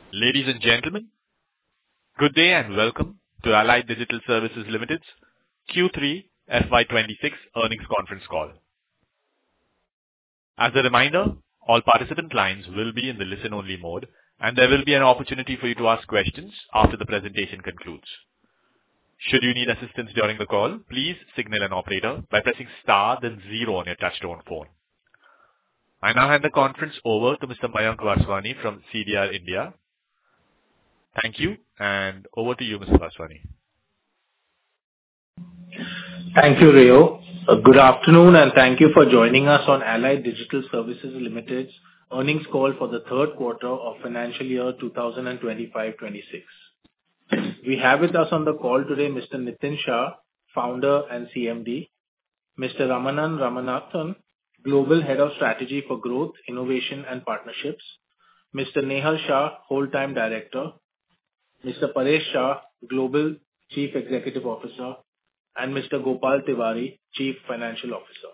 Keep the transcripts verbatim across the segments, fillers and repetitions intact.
Ladies and gentlemen, good day and welcome to Allied Digital Services Limited's Q three F Y twenty-six earnings conference call. As a reminder, all participant lines will be in the listen-only mode, and there will be an opportunity for you to ask questions after the presentation concludes. Should you need assistance during the call, please signal an operator by pressing star then zero on your touchtone phone. I now hand the conference over to Mister Mayank Vaswani from C D R India. Thank you, and over to you, Mister Vaswani. Thank you, Rio. Uh, Good afternoon, and thank you for joining us on Allied Digital Services Limited's earnings call for the third quarter of financial year twenty twenty-five twenty-six. We have with us on the call today Mister Nitin Shah, Founder and C M D, Mister Ramanan Ramanathan, Global Head of Strategy for Growth, Innovation and Partnerships, Mister Nehal Shah, Whole-Time Director, Mister Paresh Shah, Global Chief Executive Officer, and Mister Gopal Tiwari, Chief Financial Officer.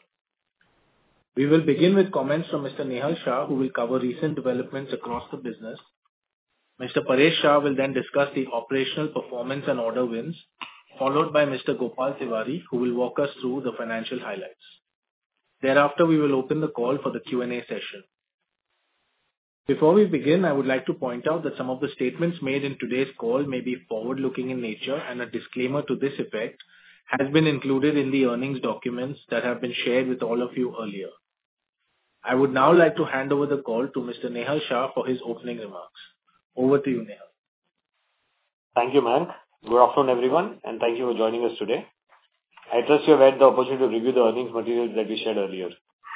We will begin with comments from Mister Nehal Shah, who will cover recent developments across the business. Mister Paresh Shah will then discuss the operational performance and order wins, followed by Mister Gopal Tiwari, who will walk us through the financial highlights. Thereafter, we will open the call for the Q and A session. Before we begin, I would like to point out that some of the statements made in today's call may be forward-looking in nature, and a disclaimer to this effect has been included in the earnings documents that have been shared with all of you earlier. I would now like to hand over the call to Mister Nehal Shah for his opening remarks. Over to you, Nehal. Thank you, Mayank. Good afternoon, everyone, and thank you for joining us today. I trust you have had the opportunity to review the earnings materials that we shared earlier.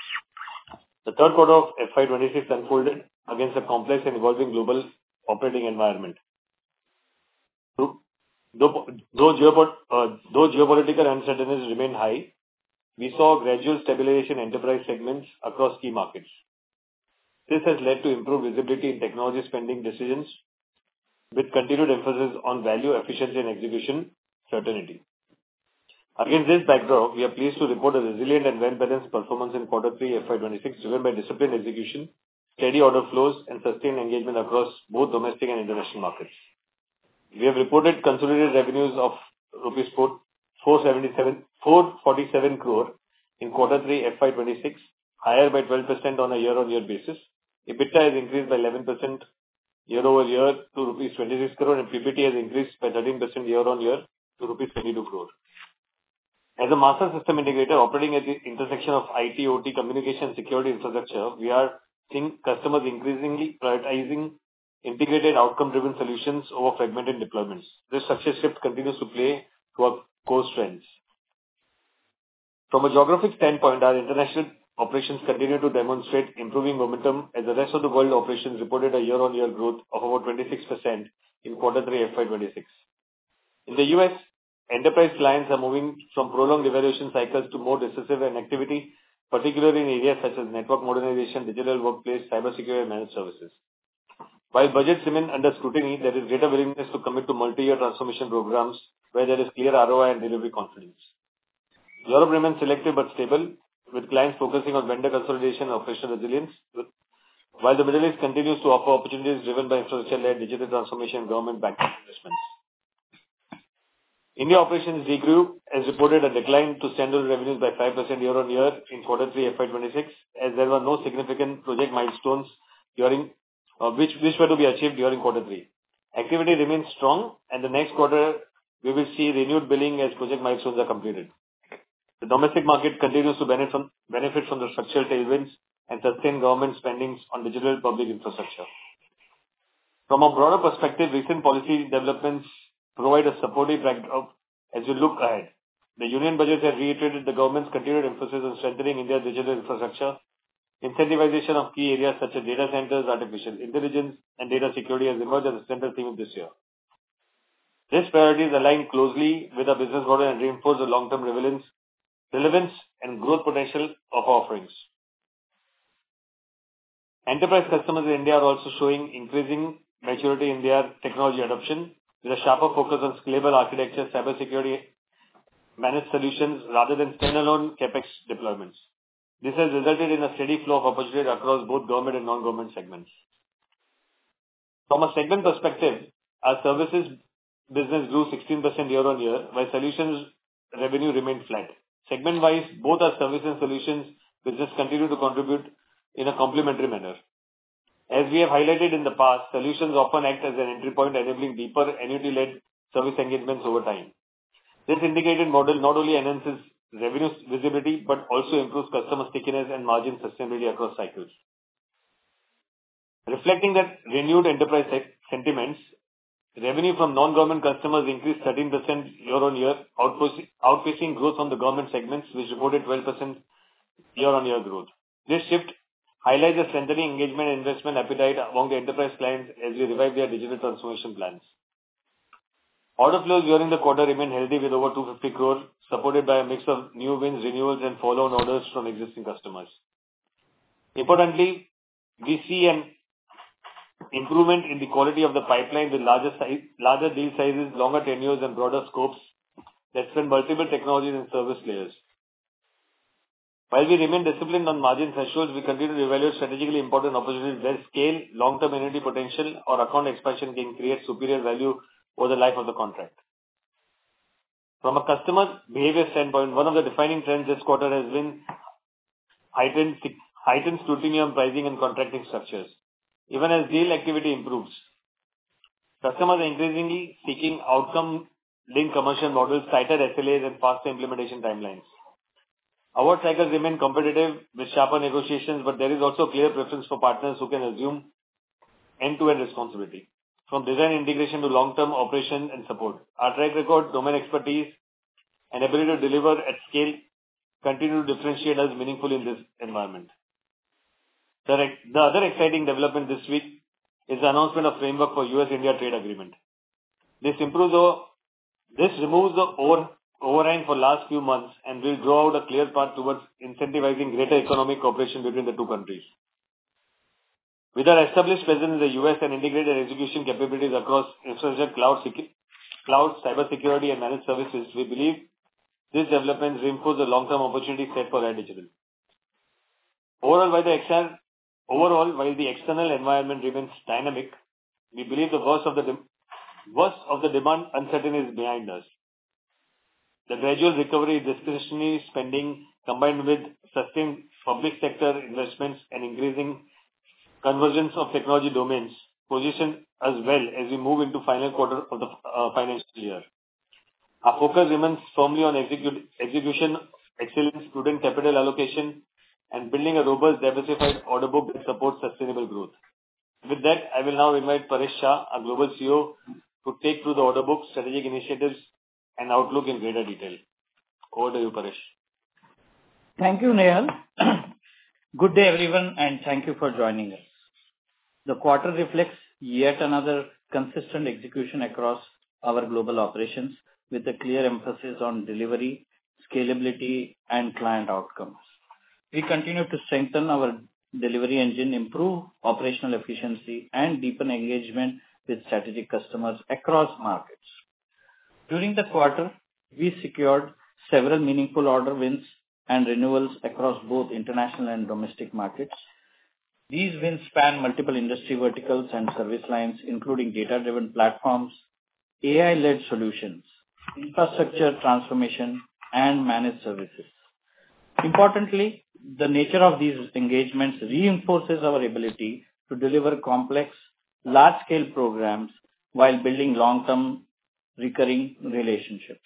The third quarter of F Y twenty-six unfolded against a complex and evolving global operating environment. Though, though, geopo- uh, though geopolitical uncertainties remained high, we saw gradual stabilization in enterprise segments across key markets. This has led to improved visibility in technology spending decisions, with continued emphasis on value, efficiency, and execution certainty. Against this backdrop, we are pleased to report a resilient and well-balanced performance in quarter three F Y twenty-six, driven by disciplined execution, steady order flows, and sustained engagement across both domestic and international markets. We have reported consolidated revenues of rupees four forty-seven crore in quarter three F Y twenty-six, higher by twelve percent on a year-on-year basis. EBITDA has increased by eleven percent year-over-year to rupees twenty-six crore, and P B T has increased by thirteen percent year-on-year to rupees twenty-two crore. As a master system integrator operating at the intersection of I T, O T, communication, and security infrastructure, we are seeing customers increasingly prioritizing integrated outcome-driven solutions over fragmented deployments. This success shift continues to play to our core strengths. From a geographic standpoint, our international operations continue to demonstrate improving momentum as the rest of the world operations reported a year-on-year growth of about twenty-six percent in quarter three F Y twenty-six. In the U S, enterprise clients are moving from prolonged evaluation cycles to more decisive and activity, particularly in areas such as network modernization, digital workplace, cybersecurity, and managed services. While budgets remain under scrutiny, there is greater willingness to commit to multi-year transformation programs where there is clear R O I and delivery confidence. Europe remains selective but stable, with clients focusing on vendor consolidation and operational resilience, while the Middle East continues to offer opportunities driven by infrastructure-led digital transformation and government-backed investments. India operations degrew as reported a decline to standalone revenues by five percent year-on-year in quarter three F Y twenty-six, as there were no significant project milestones during uh, which, which were to be achieved during quarter three. Activity remains strong, and the next quarter we will see renewed billing as project milestones are completed. The domestic market continues to benefit from, benefit from the structural tailwinds and sustained government spendings on digital public infrastructure. From a broader perspective, recent policy developments provide a supportive backdrop as we look ahead. The union budget has reiterated the government's continued emphasis on strengthening India's digital infrastructure. Incentivization of key areas such as data centers, artificial intelligence, and data security has emerged as a central theme of this year. These priorities align closely with our business model and reinforce the long-term relevance, relevance and growth potential of our offerings. Enterprise customers in India are also showing increasing maturity in their technology adoption, with a sharper focus on scalable architecture, cybersecurity, managed solutions rather than standalone capex deployments. This has resulted in a steady flow of opportunity across both government and non-government segments. From a segment perspective, our services business grew sixteen percent year-on-year, while solutions revenue remained flat. Segment-wise, both our service and solutions business continue to contribute in a complementary manner. As we have highlighted in the past, solutions often act as an entry point, enabling deeper annuity-led service engagements over time. This integrated model not only enhances revenue visibility, but also improves customer stickiness and margin sustainability across cycles. Reflecting that renewed enterprise sentiments, revenue from non-government customers increased thirteen percent year-on-year, outpacing growth from the government segments, which reported twelve percent year-on-year growth. This shift highlights the strengthening engagement and investment appetite among the enterprise clients as we revive their digital transformation plans. Order flows during the quarter remained healthy with over two hundred fifty crore, supported by a mix of new wins, renewals, and follow-on orders from existing customers. Importantly, we see an improvement in the quality of the pipeline with larger size, larger deal sizes, longer tenures, and broader scopes that span multiple technologies and service layers. While we remain disciplined on margin thresholds, we continue to evaluate strategically important opportunities where scale, long-term annuity potential, or account expansion can create superior value over the life of the contract. From a customer behavior standpoint, one of the defining trends this quarter has been heightened, heightened scrutiny on pricing and contracting structures. Even as deal activity improves, customers are increasingly seeking outcome-linked commercial models, tighter S L As, and faster implementation timelines. Award cycles remain competitive with sharper negotiations, but there is also clear preference for partners who can assume end-to-end responsibility, from design integration to long-term operation and support. Our track record, domain expertise, and ability to deliver at scale continue to differentiate us meaningfully in this environment. The, the other exciting development this week is the announcement of framework for U S India trade agreement. This improves the, this removes the over, overhang for last few months and will draw out a clear path towards incentivizing greater economic cooperation between the two countries. With our established presence in the U S and integrated execution capabilities across infrastructure, cloud, secu- cloud, cybersecurity, and managed services, we believe these developments reinforce the long-term opportunity set for Air Digital. Overall, while the external Overall, while the external environment remains dynamic, we believe the worst of the de- worst of the demand uncertainty is behind us. The gradual recovery in discretionary spending, combined with sustained public sector investments and increasing convergence of technology domains, position us well as we move into final quarter of the uh, financial year. Our focus remains firmly on execute, execution, excellence, prudent capital allocation, and building a robust, diversified order book that supports sustainable growth. With that, I will now invite Paresh Shah, our Global C E O, to take through the order book, strategic initiatives, and outlook in greater detail. Over to you, Paresh. Thank you, Nehal. Good day, everyone, and thank you for joining us. The quarter reflects yet another consistent execution across our global operations with a clear emphasis on delivery, scalability, and client outcomes. We continue to strengthen our delivery engine, improve operational efficiency, and deepen engagement with strategic customers across markets. During the quarter, we secured several meaningful order wins and renewals across both international and domestic markets. These wins span multiple industry verticals and service lines, including data-driven platforms, A I-led solutions, infrastructure transformation, and managed services. Importantly, the nature of these engagements reinforces our ability to deliver complex, large-scale programs while building long-term recurring relationships.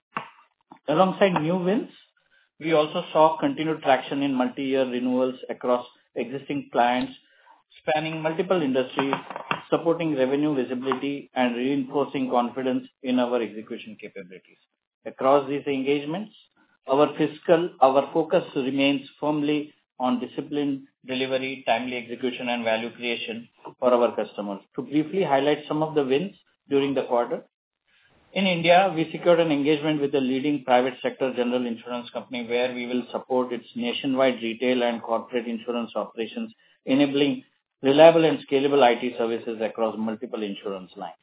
Alongside new wins, we also saw continued traction in multi-year renewals across existing clients, spanning multiple industries, supporting revenue visibility and reinforcing confidence in our execution capabilities. Across these engagements, Our fiscal, our focus remains firmly on disciplined delivery, timely execution, and value creation for our customers. To briefly highlight some of the wins during the quarter, in India, we secured an engagement with a leading private sector general insurance company where we will support its nationwide retail and corporate insurance operations, enabling reliable and scalable I T services across multiple insurance lines.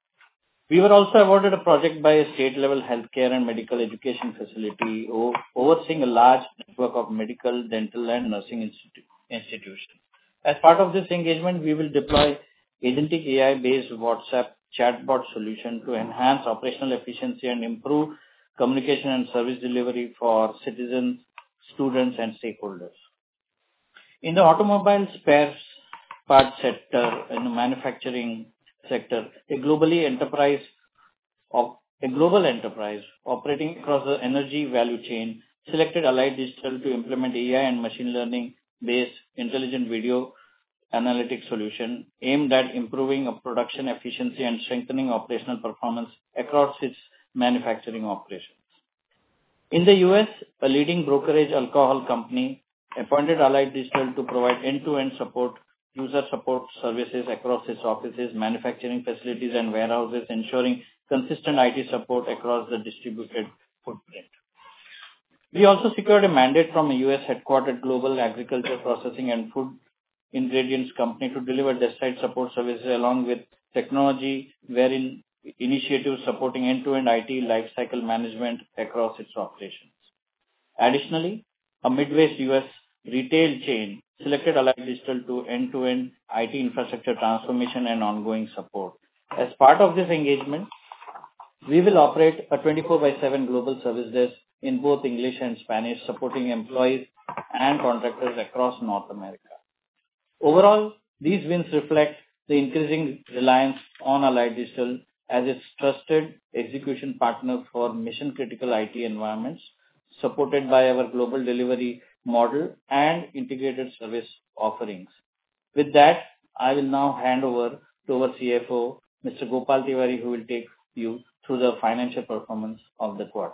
We were also awarded a project by a state-level healthcare and medical education facility overseeing a large network of medical, dental, and nursing institu- institutions. As part of this engagement, we will deploy agentic A I-based WhatsApp chatbot solution to enhance operational efficiency and improve communication and service delivery for citizens, students, and stakeholders. In the automobile spares parts sector and the manufacturing sector, a globally enterprise of a global enterprise operating across the energy value chain selected Allied Digital to implement A I and machine learning-based intelligent video analytics solution aimed at improving production efficiency and strengthening operational performance across its manufacturing operations. In the U S, a leading brokerage alcohol company appointed Allied Digital to provide end-to-end support, user support services across its offices, manufacturing facilities, and warehouses, ensuring consistent I T support across the distributed footprint. We also secured a mandate from a U S headquartered global agriculture processing and food ingredients company to deliver desk-side support services along with technology wherein initiatives supporting end-to-end I T lifecycle management across its operations. Additionally, a Midwest U S retail chain selected Allied Digital to end-to-end I T infrastructure transformation and ongoing support. As part of this engagement, we will operate a twenty-four by seven global service desk in both English and Spanish, supporting employees and contractors across North America. Overall, these wins reflect the increasing reliance on Allied Digital as its trusted execution partner for mission-critical I T environments, supported by our global delivery model and integrated service offerings. With that, I will now hand over to our C F O, Mister Gopal Tiwari, who will take you through the financial performance of the quarter.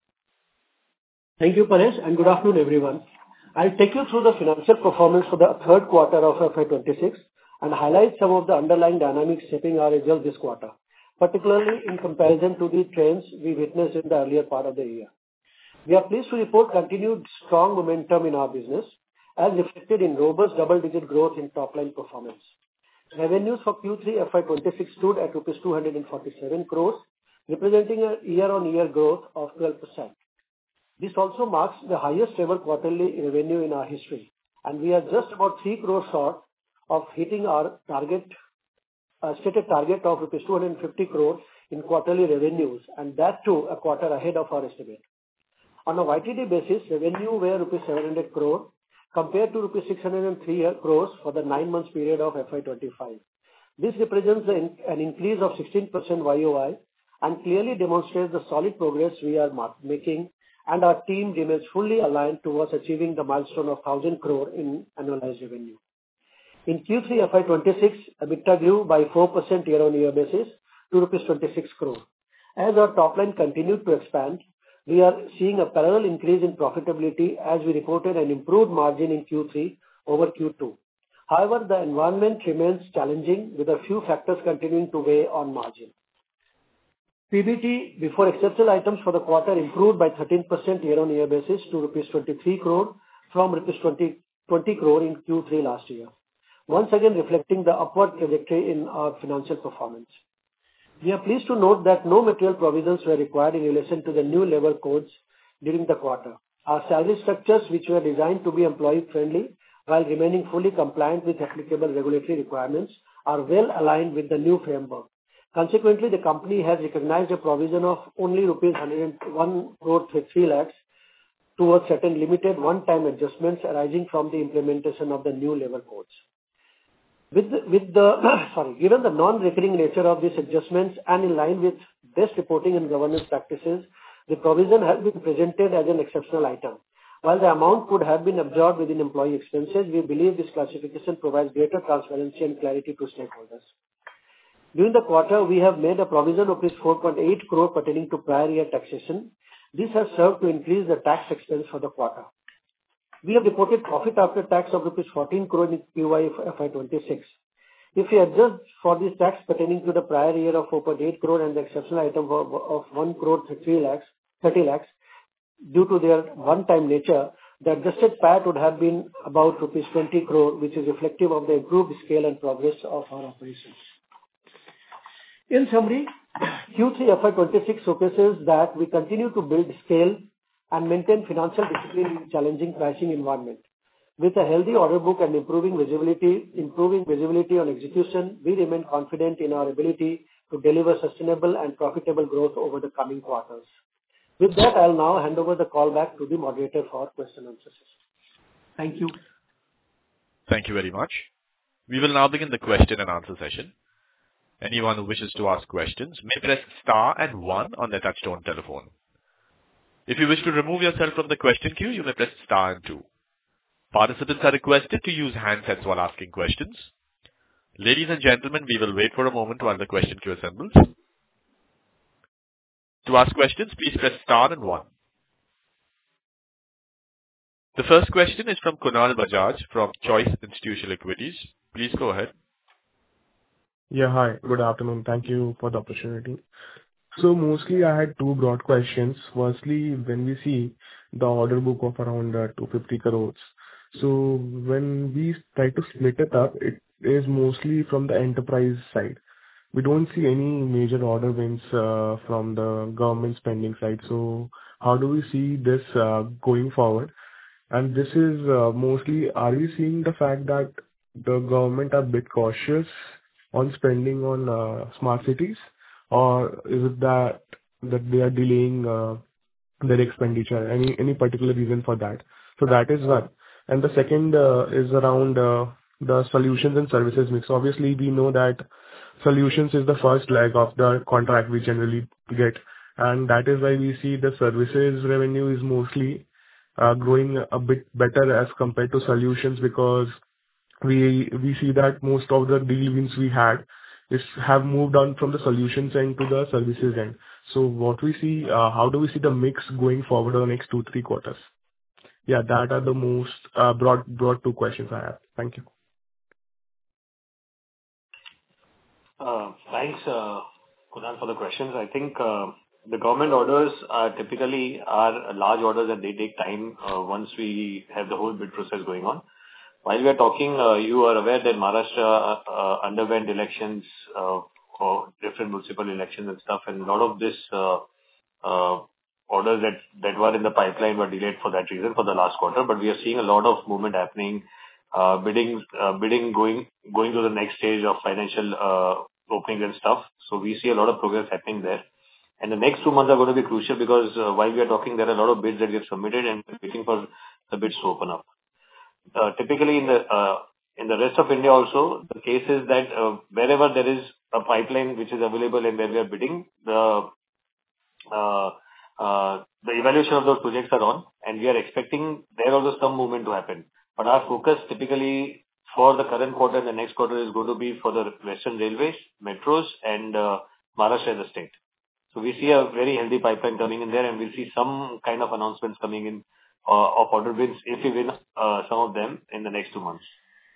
Thank you, Paresh, and good afternoon, everyone. I'll take you through the financial performance for the third quarter of F Y twenty-six and highlight some of the underlying dynamics shaping our results this quarter, particularly in comparison to the trends we witnessed in the earlier part of the year. We are pleased to report continued strong momentum in our business, as reflected in robust double-digit growth in top-line performance. Revenues for Q three F Y twenty-six stood at rupees two hundred forty-seven crores, representing a year-on-year growth of twelve percent. This also marks the highest ever quarterly revenue in our history, and we are just about three crores short of hitting our target, uh, stated target of rupees two hundred fifty crores in quarterly revenues, and that too a quarter ahead of our estimate. On a Y T D basis, revenue were rupees seven hundred crores compared to rupees six hundred three crores for the nine months period of F Y twenty-five. This represents an, an increase of sixteen percent Y O Y and clearly demonstrates the solid progress we are making, and our team remains fully aligned towards achieving the milestone of one thousand crore in annualized revenue. In Q three F Y twenty-six, EBITDA grew by four percent year-on-year basis to rupees twenty-six crore. As our top line continued to expand, we are seeing a parallel increase in profitability as we reported an improved margin in Q three over Q two. However, the environment remains challenging with a few factors continuing to weigh on margin. P B T before exceptional items for the quarter improved by thirteen percent year-on-year basis to rupees twenty-three crore from rupees twenty crore in Q three last year, once again reflecting the upward trajectory in our financial performance. We are pleased to note that no material provisions were required in relation to the new labor codes during the quarter. Our salary structures, which were designed to be employee-friendly while remaining fully compliant with applicable regulatory requirements, are well aligned with the new framework. Consequently, the company has recognized a provision of only rupees one hundred one crore three lakhs towards certain limited one-time adjustments arising from the implementation of the new labor codes. With the, with the sorry, given the non-recurring nature of these adjustments and in line with best reporting and governance practices, the provision has been presented as an exceptional item. While the amount could have been absorbed within employee expenses, we believe this classification provides greater transparency and clarity to stakeholders. During the quarter, we have made a provision of four point eight crore pertaining to prior year taxation. This has served to increase the tax expense for the quarter. We have reported profit after tax of rupees fourteen crore in Q Y F Y twenty-six. If we adjust for this tax pertaining to the prior year of four point eight crore and the exceptional item of, of one crore thirty lakhs, thirty lakhs, due to their one-time nature, the adjusted P A T would have been about rupees twenty crore, which is reflective of the improved scale and progress of our operations. In summary, Q three F Y twenty-six showcases that we continue to build scale and maintain financial discipline in challenging pricing environment. With a healthy order book and improving visibility, improving visibility on execution, we remain confident in our ability to deliver sustainable and profitable growth over the coming quarters. With that, I'll now hand over the call back to the moderator for question and answer session. Thank you. Thank you very much. We will now begin the question and answer session. Anyone who wishes to ask questions may press star and one on their touchtone telephone. If you wish to remove yourself from the question queue, you may press star and two. Participants are requested to use handsets while asking questions. Ladies and gentlemen, we will wait for a moment while the question queue assembles. To ask questions, please press star and one. The first question is from Kunal Bajaj from Choice Institutional Equities. Please go ahead. Yeah, hi. Good afternoon. Thank you for the opportunity. So mostly I had two broad questions. Firstly, when we see the order book of around uh, two hundred fifty crores, so when we try to split it up, it is mostly from the enterprise side. We don't see any major order wins uh, from the government spending side. So how do we see this uh, going forward? And this is uh, mostly, are we seeing the fact that the government are a bit cautious on spending on uh, smart cities, or is it that that they are delaying uh, their expenditure? Any any particular reason for that? So that is one. And the second uh, is around uh, the solutions and services mix. Obviously, we know that solutions is the first leg of the contract we generally get, and that is why we see the services revenue is mostly uh, growing a bit better as compared to solutions, because we we see that most of the deal wins we had is have moved on from the solutions end to the services end. So what we see, uh, how do we see the mix going forward over the next two, three quarters? Yeah, that are the most uh, broad broad two questions I have. Thank you. Uh, Thanks, uh, Kunal, for the questions. I think uh, the government orders are typically are large orders, and they take time uh, once we have the whole bid process going on. While we are talking, uh, you are aware that Maharashtra uh, underwent elections uh, for different municipal elections and stuff, and a lot of this uh, uh, orders that that were in the pipeline were delayed for that reason for the last quarter. But we are seeing a lot of movement happening, uh, bidding uh, bidding going going to the next stage of financial uh, openings and stuff. So we see a lot of progress happening there. And the next two months are going to be crucial, because uh, while we are talking, there are a lot of bids that we have submitted and we're waiting for the bids to open up. Uh, Typically in the uh, in the rest of India also, the case is that uh, wherever there is a pipeline which is available and where we are bidding, the uh, uh, the evaluation of those projects are on, and we are expecting there also some movement to happen. But our focus typically for the current quarter and the next quarter is going to be for the Western Railways, metros, and uh, Maharashtra as a state. So we see a very healthy pipeline coming in there, and we'll see some kind of announcements coming in uh, of order wins if we win uh, some of them in the next two months.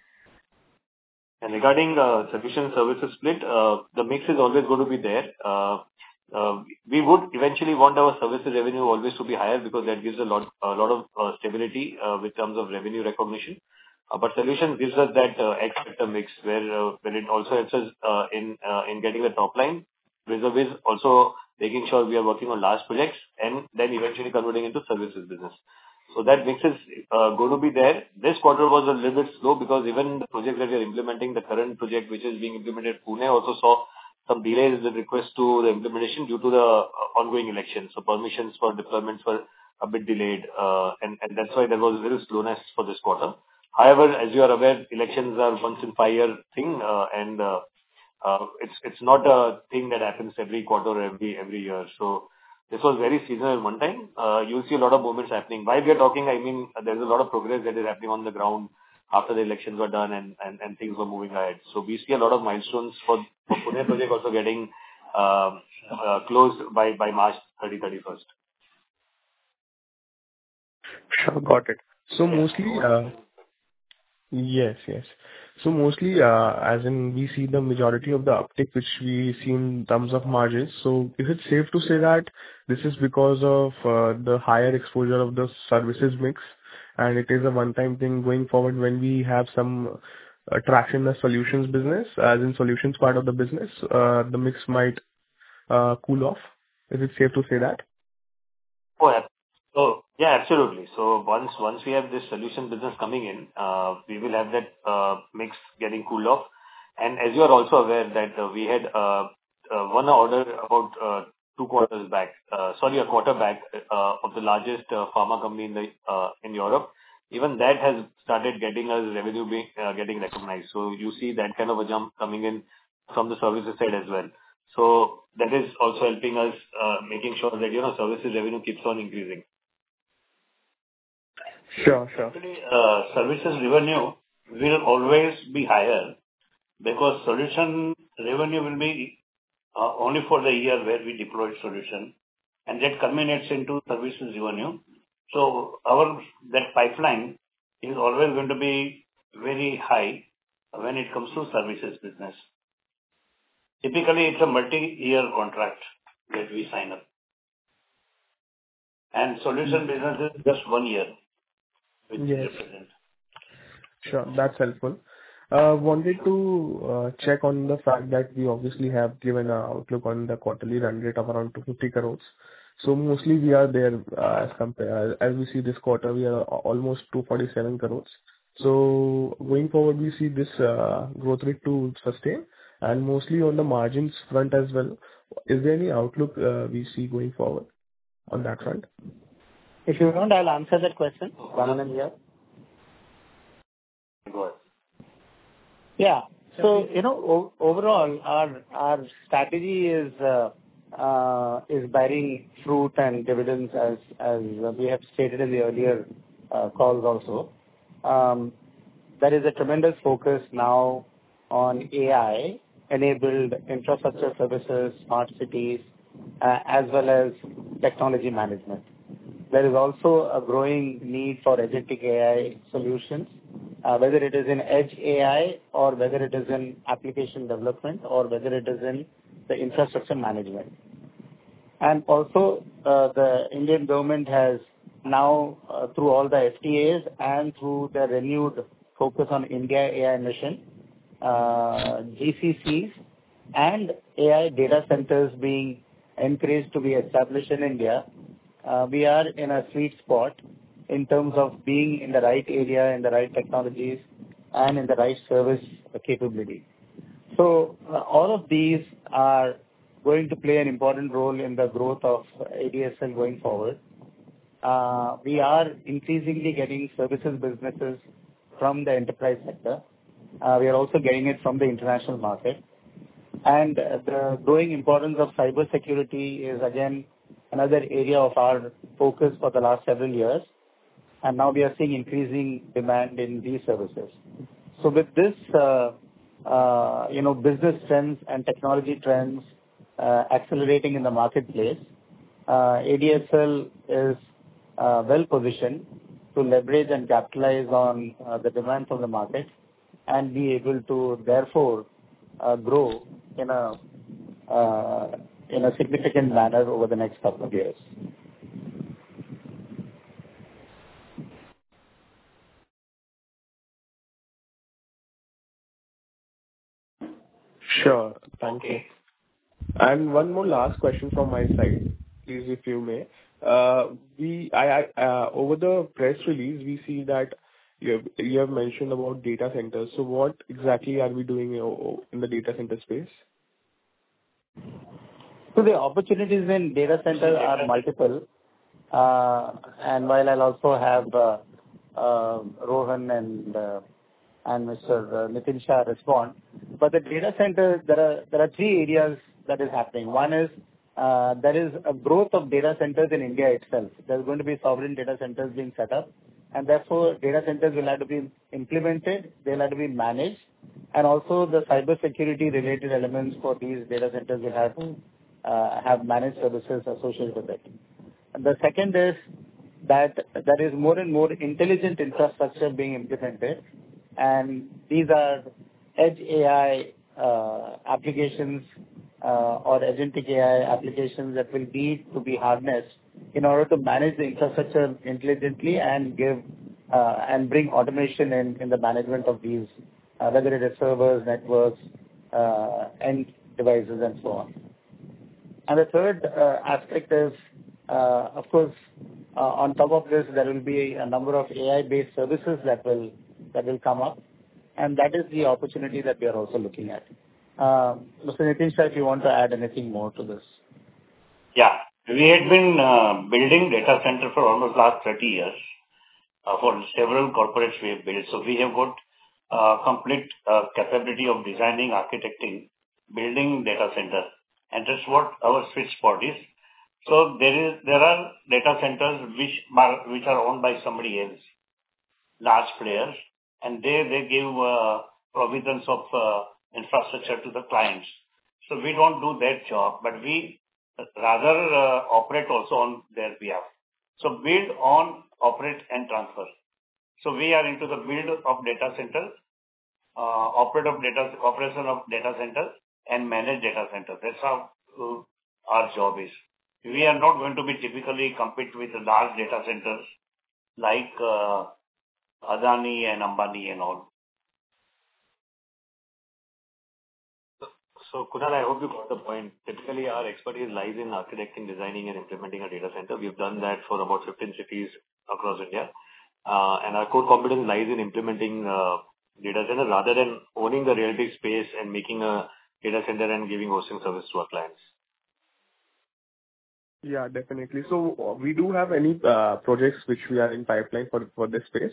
And regarding uh, solution services split, uh, the mix is always going to be there. Uh, uh, we would eventually want our services revenue always to be higher, because that gives a lot a lot of uh, stability uh, with terms of revenue recognition. Uh, but solution gives us that uh, X factor mix where uh, where it also helps us uh, in uh, in getting the top line, vis-a-vis also making sure we are working on large projects and then eventually converting into services business. So that mix is uh, going to be there. This quarter was a little bit slow, because even the project that we are implementing, the current project which is being implemented, Pune, also saw some delays with request to the implementation due to the uh, ongoing elections. So permissions for deployments were a bit delayed, uh, and, and that's why there was a little slowness for this quarter. However, as you are aware, elections are once in five year thing, uh, and uh, uh, it's it's not a thing that happens every quarter or every every year. So this was very seasonal one time. Uh, you'll see a lot of movements happening. While we are talking, I mean, there's a lot of progress that is happening on the ground after the elections were done, and, and, and things were moving ahead. So we see a lot of milestones for, for Pune project also getting um, uh, closed by, by March thirtieth, thirty-first. Sure, got it. So mostly, uh, yes, yes. So mostly, uh, as in we see the majority of the uptick which we see in terms of margins. So is it safe to say that this is because of uh, the higher exposure of the services mix, and it is a one-time thing going forward when we have some uh, traction in the solutions business, as in solutions part of the business, uh, the mix might uh, cool off? Is it safe to say that? Oh, So yeah, absolutely. So once once we have this solution business coming in, uh, we will have that uh, mix getting cooled off. And as you are also aware that uh, we had uh, uh, won an order about uh, two quarters back, uh, sorry, a quarter back uh, of the largest uh, pharma company in the uh, in Europe. Even that has started getting us revenue being uh, getting recognized. So you see that kind of a jump coming in from the services side as well. So that is also helping us uh, making sure that you know services revenue keeps on increasing. Sure, sure. Actually, uh, services revenue will always be higher because solution revenue will be uh, only for the year where we deployed solution, and that culminates into services revenue. So our that pipeline is always going to be very high when it comes to services business. Typically, it's a multi-year contract that we sign up, and solution business is just one year, which Yes. represent. Sure, that's helpful. Uh, Wanted to uh, check on the fact that we obviously have given an outlook on the quarterly run rate of around two hundred fifty crores. So mostly we are there, uh, as compare, as we see this quarter, we are almost two hundred forty-seven crores. So going forward, we see this uh, growth rate to sustain, and mostly on the margins front as well. Is there any outlook uh, we see going forward on that front? If you want, I'll answer that question. Ramanand here. Go ahead. Yeah. So, you know, o- overall, our our strategy is uh, uh, is bearing fruit and dividends as as we have stated in the earlier uh, calls also. Um, There is a tremendous focus now on A I-enabled infrastructure services, smart cities, uh, as well as technology management. There is also a growing need for agentic A I solutions, uh, whether it is in edge A I or whether it is in application development or whether it is in the infrastructure management. And also, uh, the Indian government has now, uh, through all the F T As and through the renewed focus on India A I mission, uh, G C Cs and A I data centers being encouraged to be established in India, uh, we are in a sweet spot in terms of being in the right area, in the right technologies, and in the right service capability. So uh, all of these are going to play an important role in the growth of A D S L going forward. Uh, we are increasingly getting services businesses from the enterprise sector. Uh, we are also getting it from the international market. And uh, the growing importance of cybersecurity is again another area of our focus for the last several years. And now we are seeing increasing demand in these services. So with this, uh, uh, you know, business trends and technology trends uh, accelerating in the marketplace, uh, A D S L is uh, well positioned to leverage and capitalize on uh, the demand from the market and be able to therefore uh, grow in a uh, in a significant manner over the next couple of years. Sure. Thank you. And one more last question from my side, please, if you may. Uh, we, I, I, uh, over the press release, we see that you have, you have mentioned about data centers. So what exactly are we doing in the data center space? So the opportunities in data centers are multiple. Uh, and while I'll also have uh, uh, Rohan and uh, and Mister Nitin Shah respond, but the data centers, there are there are three areas that is happening. One is uh, there is a growth of data centers in India itself. There's going to be sovereign data centers being set up, and therefore data centers will have to be implemented, they'll have to be managed, and also the cybersecurity related elements for these data centers will have to uh, have managed services associated with it. And the second is that there is more and more intelligent infrastructure being implemented, and these are edge A I uh, applications uh, or agentic A I applications that will need to be harnessed in order to manage the infrastructure intelligently and give uh, and bring automation in, in the management of these, uh, whether it is servers, networks, uh, end devices, and so on. And the third uh, aspect is, uh, of course, On top of this, there will be a number of A I-based services that will come up, and that is the opportunity that we are also looking at. Mister Nitin Shah, if you want to add anything more to this. Yeah. We had been building data center for almost last thirty years for several corporates we have built. So we have got complete capability of designing, architecting, building data center, and that's what our sweet spot is. So there is there are data centers which are which are owned by somebody else, large players, and they they give uh, provisions of uh, infrastructure to the clients. So we don't do that job, but we rather uh, operate also on their behalf. So build, own, operate, and transfer. So we are into the build of data center, uh, operate of data operation of data center, and manage data center. That's how uh, our job is. We are not going to be typically compete with large data centers like uh, Adani and Ambani and all. So, Kunal, I hope you got the point. Typically, our expertise lies in architecting, designing, and implementing a data center. We've done that for about fifteen cities across India. Uh, and our core competence lies in implementing uh, data center rather than owning the realty space and making a data center and giving hosting service to our clients. Yeah, definitely. So uh, we do have any uh, projects which we are in pipeline for, for this space?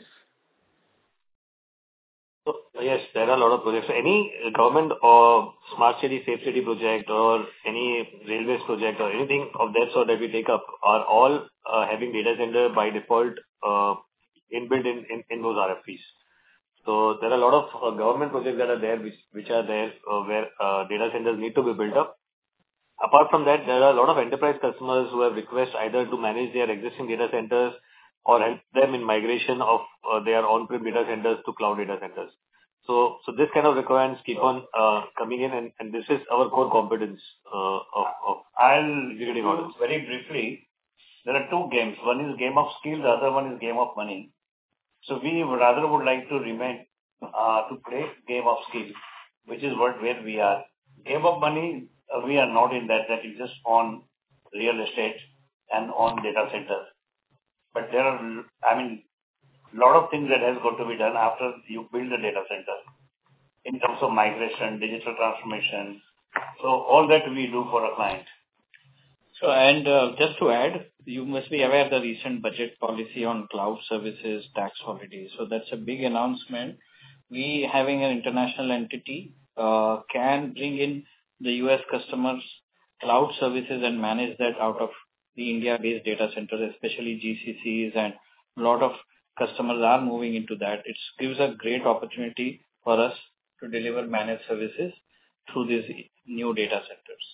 So, yes, there are a lot of projects. Any government or smart city, safe city project or any railways project or anything of that sort that we take up are all uh, having data center by default uh, inbuilt in, in, in those R F Ps. So there are a lot of uh, government projects that are there which, which are there uh, where uh, data centers need to be built up. Apart from that, there are a lot of enterprise customers who have requests either to manage their existing data centers or help them in migration of uh, their on-prem data centers to cloud data centers. So, so this kind of requirements keep on uh, coming in, and, and this is our core competence uh, of, of I'll give you very briefly. There are two games. One is game of skill, the other one is game of money. So we rather would like to remain uh, to play game of skill, which is what where we are. Game of money, uh, we are not in that. That is just on real estate and on data centers. But there are, I mean, a lot of things that has got to be done after you build the data center in terms of migration, digital transformation. So all that we do for a client. So, and uh, just to add, you must be aware of the recent budget policy on cloud services, tax holidays. So that's a big announcement. We, having an international entity, uh, can bring in the U S customers cloud services and manage that out of the India-based data centers, especially G C Cs, and a lot of customers are moving into that. It gives a great opportunity for us to deliver managed services through these new data centers.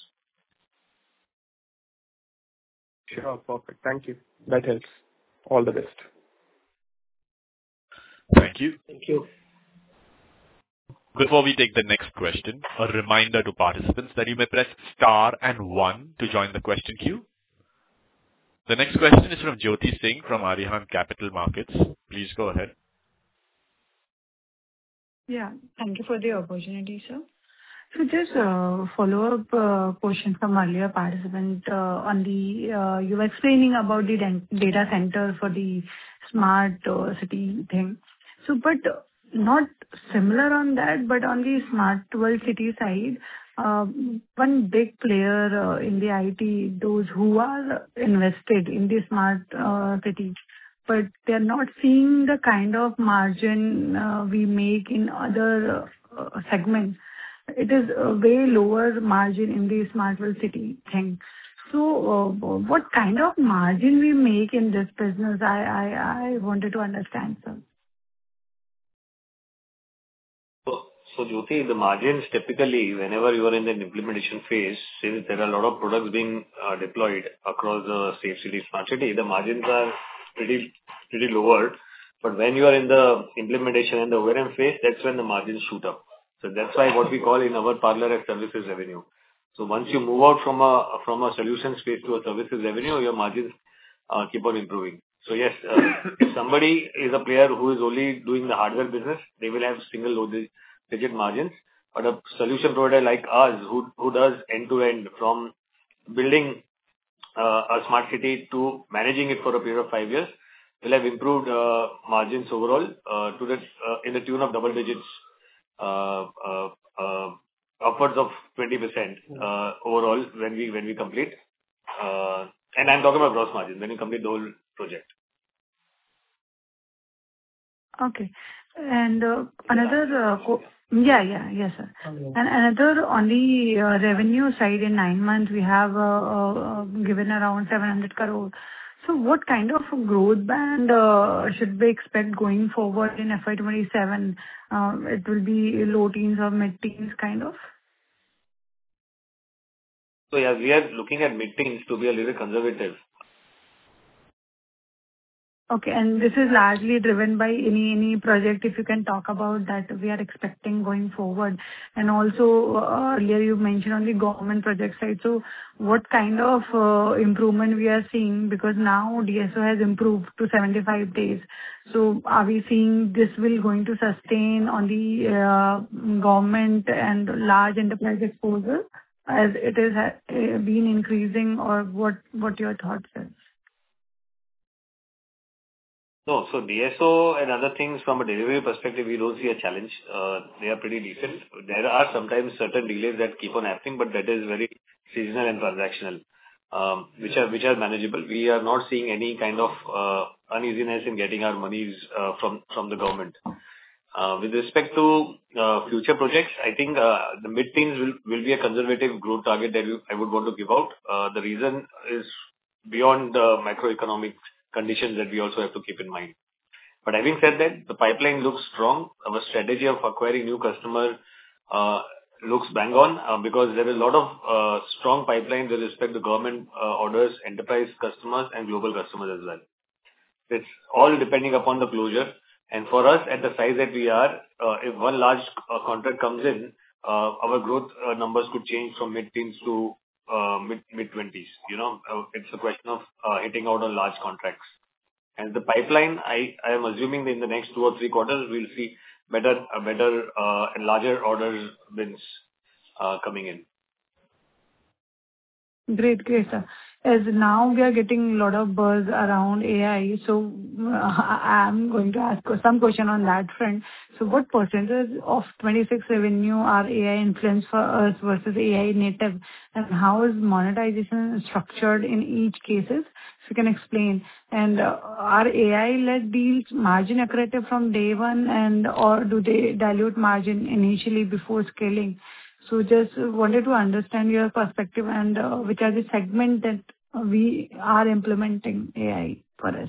Sure, perfect. Thank you. That helps. All the best. Thank you. Thank you. Before we take the next question, a reminder to participants that you may press star and one to join the question queue. The next question is from Jyoti Singh from Arihant Capital Markets. Please go ahead. Yeah, thank you for the opportunity, sir. So just uh, follow-up uh, question from earlier participant uh, on the, uh, you were explaining about the dan- data center for the smart uh, city thing. So, but not similar on that, but on the smart world city side, uh, one big player uh, in the I T, those who are invested in the smart uh, city, but they're not seeing the kind of margin uh, we make in other uh, segments. It is a way lower margin in the smart world city thing. So, uh, what kind of margin we make in this business? I I, I wanted to understand, sir. So, so Jyoti, the margins typically, whenever you are in the implementation phase, since there are a lot of products being uh, deployed across the safe city, smart city, the margins are pretty pretty lower. But when you are in the implementation and the O and M phase, that's when the margins shoot up. So that's why what we call in our parlor as services revenue. So once you move out from a from a solution space to a services revenue, your margins uh, keep on improving. So yes, uh, if somebody is a player who is only doing the hardware business, they will have single low digit margins. But a solution provider like us, who who does end to end from building uh, a smart city to managing it for a period of five years will have improved uh, margins overall uh, to the uh, in the tune of double digits, uh, uh, uh, upwards of twenty percent uh, overall when we when we complete. Uh, and I'm talking about gross margin when we complete the whole project. Okay. And uh, another, uh, co- yeah, yeah, yes, sir. And another on the uh, revenue side, in nine months, we have uh, uh, given around seven hundred crore. So what kind of growth band uh, should we expect going forward in F Y twenty-seven? Uh, It will be low teens or mid-teens kind of? So yeah, we are looking at mid-teens to be a little conservative. Okay. And this is largely driven by any any project, if you can talk about that we are expecting going forward. And also, uh, earlier you mentioned on the government project side. So what kind of uh, improvement we are seeing? Because now D S O has improved to seventy-five days. So are we seeing this will going to sustain on the uh, government and large enterprise exposure as it is ha- uh, been increasing, or what what your thoughts are? No, so D S O and other things from a delivery perspective, we don't see a challenge. Uh, They are pretty decent. There are sometimes certain delays that keep on happening, but that is very seasonal and transactional, um, which are which are manageable. We are not seeing any kind of uh, uneasiness in getting our monies uh, from from the government. Uh, With respect to uh, future projects, I think uh, the mid-teens will will be a conservative growth target that we- I would want to give out. Uh, The reason is beyond the macroeconomic conditions that we also have to keep in mind. But having said that, the pipeline looks strong. Our strategy of acquiring new customer uh, looks bang on uh, because there is a lot of uh, strong pipeline with respect to government uh, orders, enterprise customers, and global customers as well. It's all depending upon the closure. And for us, at the size that we are, uh, if one large uh, contract comes in, uh, our growth uh, numbers could change from mid-teens to uh, mid mid-twenties. You know, uh, it's a question of uh, hitting out on large contracts. And the pipeline, I I am assuming that in the next two or three quarters, we'll see better uh, better uh, and larger orders wins uh, coming in. Great, great, sir. As now we are getting a lot of buzz around A I, so uh, I'm going to ask some question on that front. So what percentage of twenty-six revenue are A I influenced for us versus A I native, and how is monetization structured in each cases? If you can explain. And uh, are A I-led deals margin accretive from day one, and or do they dilute margin initially before scaling? So just wanted to understand your perspective and uh, which are the segment that we are implementing A I for us.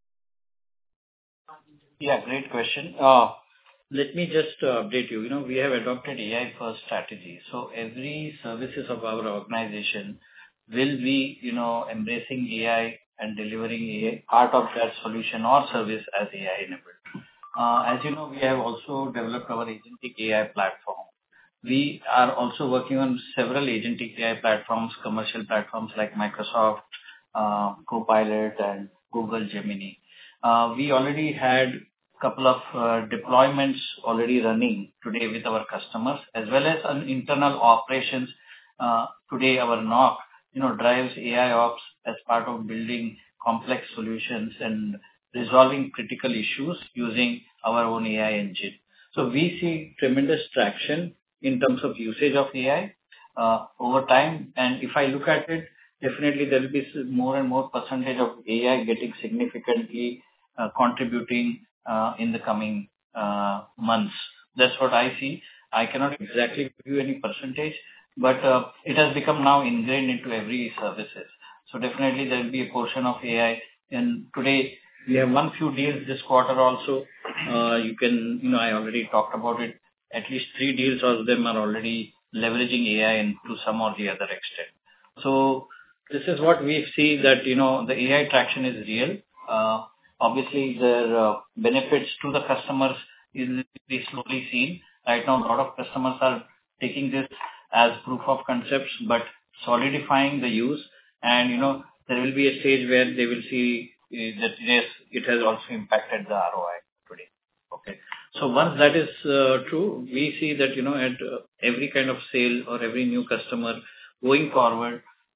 Yeah, great question. Uh, Let me just uh, update you. You know, we have adopted A I-first strategy. So every services of our organization will be, you know, embracing A I and delivering A I, part of that solution or service as A I-enabled. Uh, As you know, we have also developed our agentic A I platform. We are also working on several agentic A I platforms, commercial platforms like Microsoft uh, Copilot and Google Gemini. Uh, We already had a couple of uh, deployments already running today with our customers, as well as on internal operations. Uh, Today, our N O C, you know, drives A I ops as part of building complex solutions and resolving critical issues using our own A I engine. So we see tremendous traction in terms of usage of A I uh, over time. And if I look at it, definitely there will be s- more and more percentage of A I getting significantly uh, contributing uh, in the coming uh, months. That's what I see. I cannot exactly give you any percentage, but uh, it has become now ingrained into every services. So definitely there will be a portion of A I. And today we have one few deals this quarter also. Uh, you can, you know, I already talked about it. At least three deals of them are already leveraging A I into some or the other extent. So this is what we see that, you know, the A I traction is real. Uh, Obviously, their uh, benefits to the customers is is slowly seen. Right now, a lot of customers are taking this as proof of concepts, but solidifying the use. And, you know, there will be a stage where they will see uh, that, yes, it has also impacted the R O I today. Okay. So once that is uh, true, we see that, you know, at uh, every kind of sale or every new customer going forward,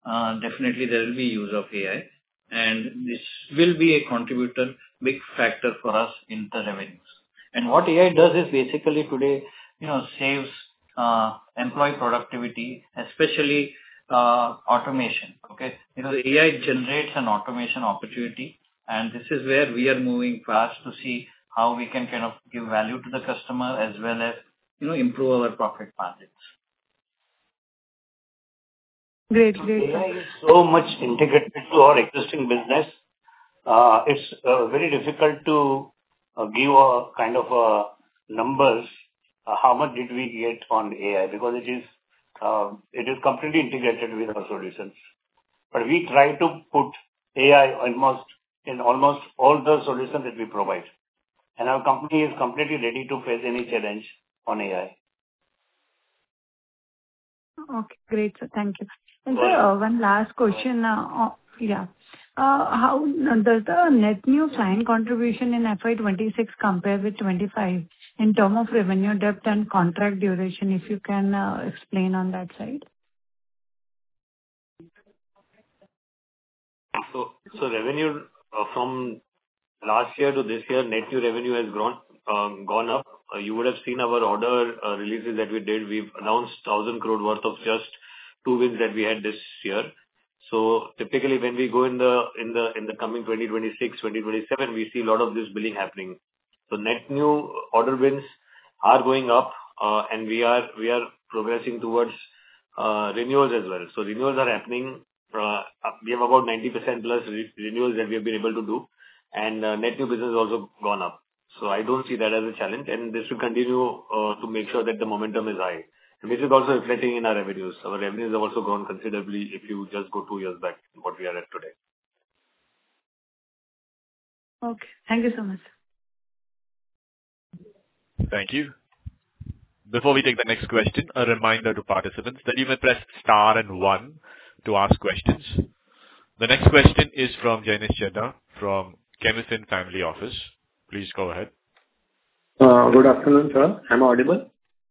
uh, definitely there will be use of A I, and this will be a contributor, big factor for us in the revenues. And what A I does is basically today, you know, saves uh, employee productivity, especially uh, automation. Okay, because A I generates an automation opportunity, and this is where we are moving fast to see how we can kind of give value to the customer as well as, you know, improve our profit margins. Great, great. A I is so much integrated to our existing business. Uh, it's uh, very difficult to uh, give a kind of uh, numbers. Uh, how much did we get on A I, because it is uh, it is completely integrated with our solutions. But we try to put A I almost in almost all the solutions that we provide, and our company is completely ready to face any challenge on A I. Okay, great, sir. Thank you. And sir, uh, one last question. uh, uh, Yeah. Uh, How does the net new client contribution in F Y twenty-six compare with twenty-five in terms of revenue depth and contract duration? If you can uh, explain on that side. So, so revenue uh, from last year to this year, net new revenue has grown, um, gone up. Uh, You would have seen our order uh, releases that we did. We've announced one thousand crore worth of just two wins that we had this year. So typically, when we go in the in the in the coming twenty twenty-six, twenty twenty-seven, we see a lot of this billing happening. So net new order wins are going up, uh, and we are we are progressing towards uh, renewals as well. So renewals are happening. Uh, we have about ninety percent plus re- renewals that we have been able to do, and uh, net new business has also gone up. So I don't see that as a challenge, and this will continue uh, to make sure that the momentum is high. And this is also reflecting in our revenues. Our revenues have also grown considerably if you just go two years back, what we are at today. Okay. Thank you so much. Thank you. Before we take the next question, a reminder to participants that you may press star and one to ask questions. The next question is from Janice Chedda from Chemifin Family Office. Please go ahead. Uh, Good afternoon, sir. Am I audible?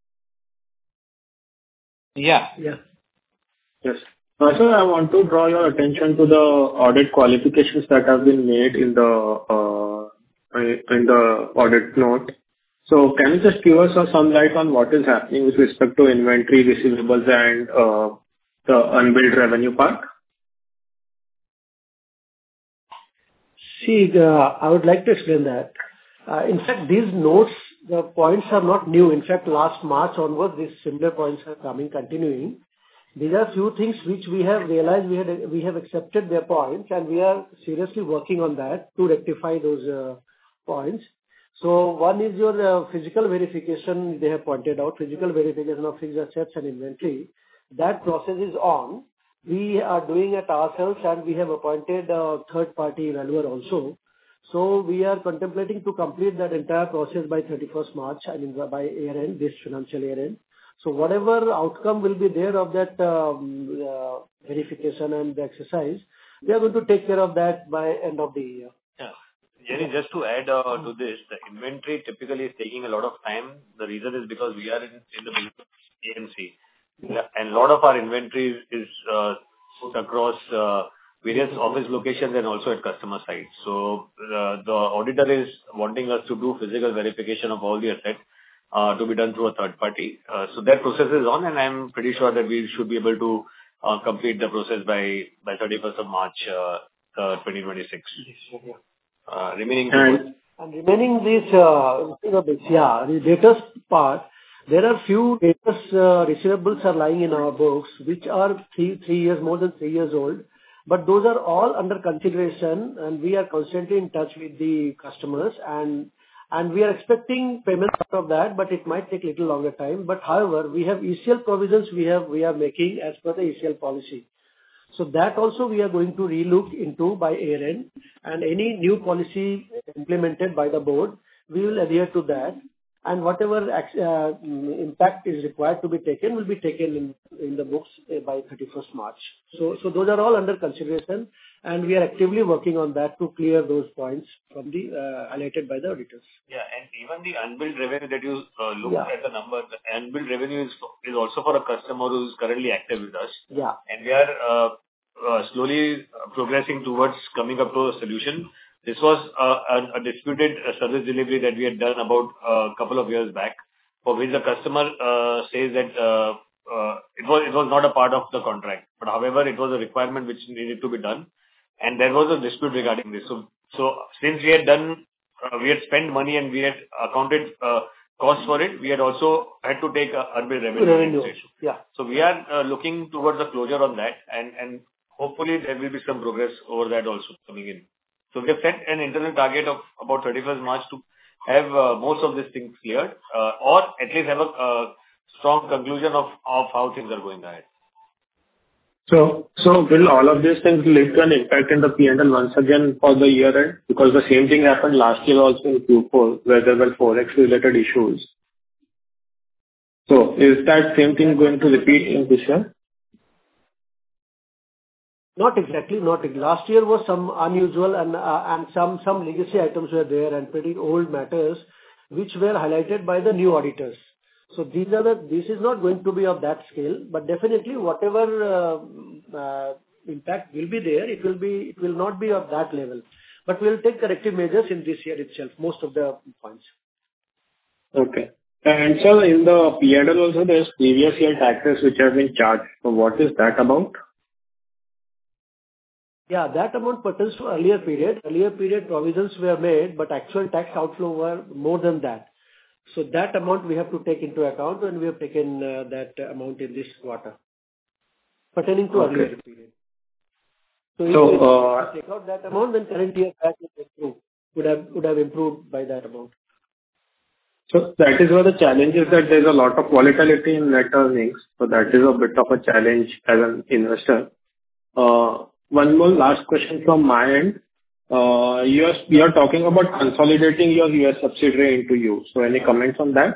Yeah. Yeah. Yes. Uh, Sir, I want to draw your attention to the audit qualifications that have been made in the uh, in the audit note. So can you just give us uh, some light on what is happening with respect to inventory, receivables, and uh, the unbilled revenue part? See, uh, I would like to explain that. Uh, In fact, these notes, the points are not new. In fact, last March onwards, these similar points are coming, continuing. These are few things which we have realized we had, we have accepted their points, and we are seriously working on that to rectify those uh, points. So one is your uh, physical verification, they have pointed out, physical verification of fixed assets and inventory. That process is on. We are doing it ourselves, and we have appointed a third-party evaluator also. So we are contemplating to complete that entire process by thirty-first March, I mean, by year end, this financial year end. So whatever outcome will be there of that um, uh, verification and the exercise, we are going to take care of that by end of the year. Yeah. Jenny, just to add uh, to this, the inventory typically is taking a lot of time. The reason is because we are in, in the business of A M C. Yeah, and a lot of our inventory is uh, across uh, various office locations and also at customer sites. So uh, the auditor is wanting us to do physical verification of all the assets uh, to be done through a third party. Uh, so that process is on, and I'm pretty sure that we should be able to uh, complete the process by by thirty-first of March uh, uh, twenty twenty-six. Uh, remaining And, and remaining this, uh, you know, this, yeah, the debtors part, there are few debtors uh, receivables are lying in our books, which are three three years, more than three years old. But those are all under consideration, and we are constantly in touch with the customers, and and we are expecting payments out of that, but it might take little longer time. But however, we have E C L provisions we have we are making as per the E C L policy. So that also we are going to relook into by year end, and any new policy implemented by the board, we will adhere to that. And whatever uh, impact is required to be taken will be taken in, in the books by thirty-first March. So, so those are all under consideration, and we are actively working on that to clear those points from the uh, highlighted by the auditors. Yeah, and even the unbilled revenue that you uh, looked Yeah. at the number, the unbilled revenue is is also for a customer who is currently active with us. Yeah. And we are uh, uh, slowly progressing towards coming up to a solution. This was uh, a, a disputed uh, service delivery that we had done about a uh, couple of years back, for which the customer uh, says that uh, uh, it was it was not a part of the contract, but however it was a requirement which needed to be done, and there was a dispute regarding this. So so since we had done, uh, we had spent money and we had accounted uh, cost for it, we had also had to take a unbilled revenue. Revenue, yeah. So we are uh, looking towards a closure on that, and and hopefully there will be some progress over that also coming in. So we have set an internal target of about thirty-first March to have uh, most of these things cleared, uh, or at least have a uh, strong conclusion of, of how things are going ahead. So, so will all of these things lead to an impact in the P and L once again for the year end? Because the same thing happened last year also in Q four, where there were Forex related issues. So is that same thing going to repeat in this year? Not exactly. Not exactly. Last year was some unusual and uh, and some some legacy items were there and pretty old matters which were highlighted by the new auditors. So these are the this is not going to be of that scale, but definitely whatever uh, uh, impact will be there, it will be it will not be of that level. But we will take corrective measures in this year itself. Most of the points. Okay. And so in the P and L also there's previous year taxes which have been charged. So what is that about? Yeah, that amount pertains to earlier period. Earlier period provisions were made, but actual tax outflow were more than that. So that amount we have to take into account, and we have taken uh, that amount in this quarter pertaining to Okay. earlier period. So if So, we uh, take out that amount, then current year tax would improve, would have would have improved by that amount. So that is where the challenge is, that there's a lot of volatility in net earnings. So that is a bit of a challenge as an investor. Uh, One more last question from my end. Uh, You are you are talking about consolidating your U S subsidiary into you. So any comments on that?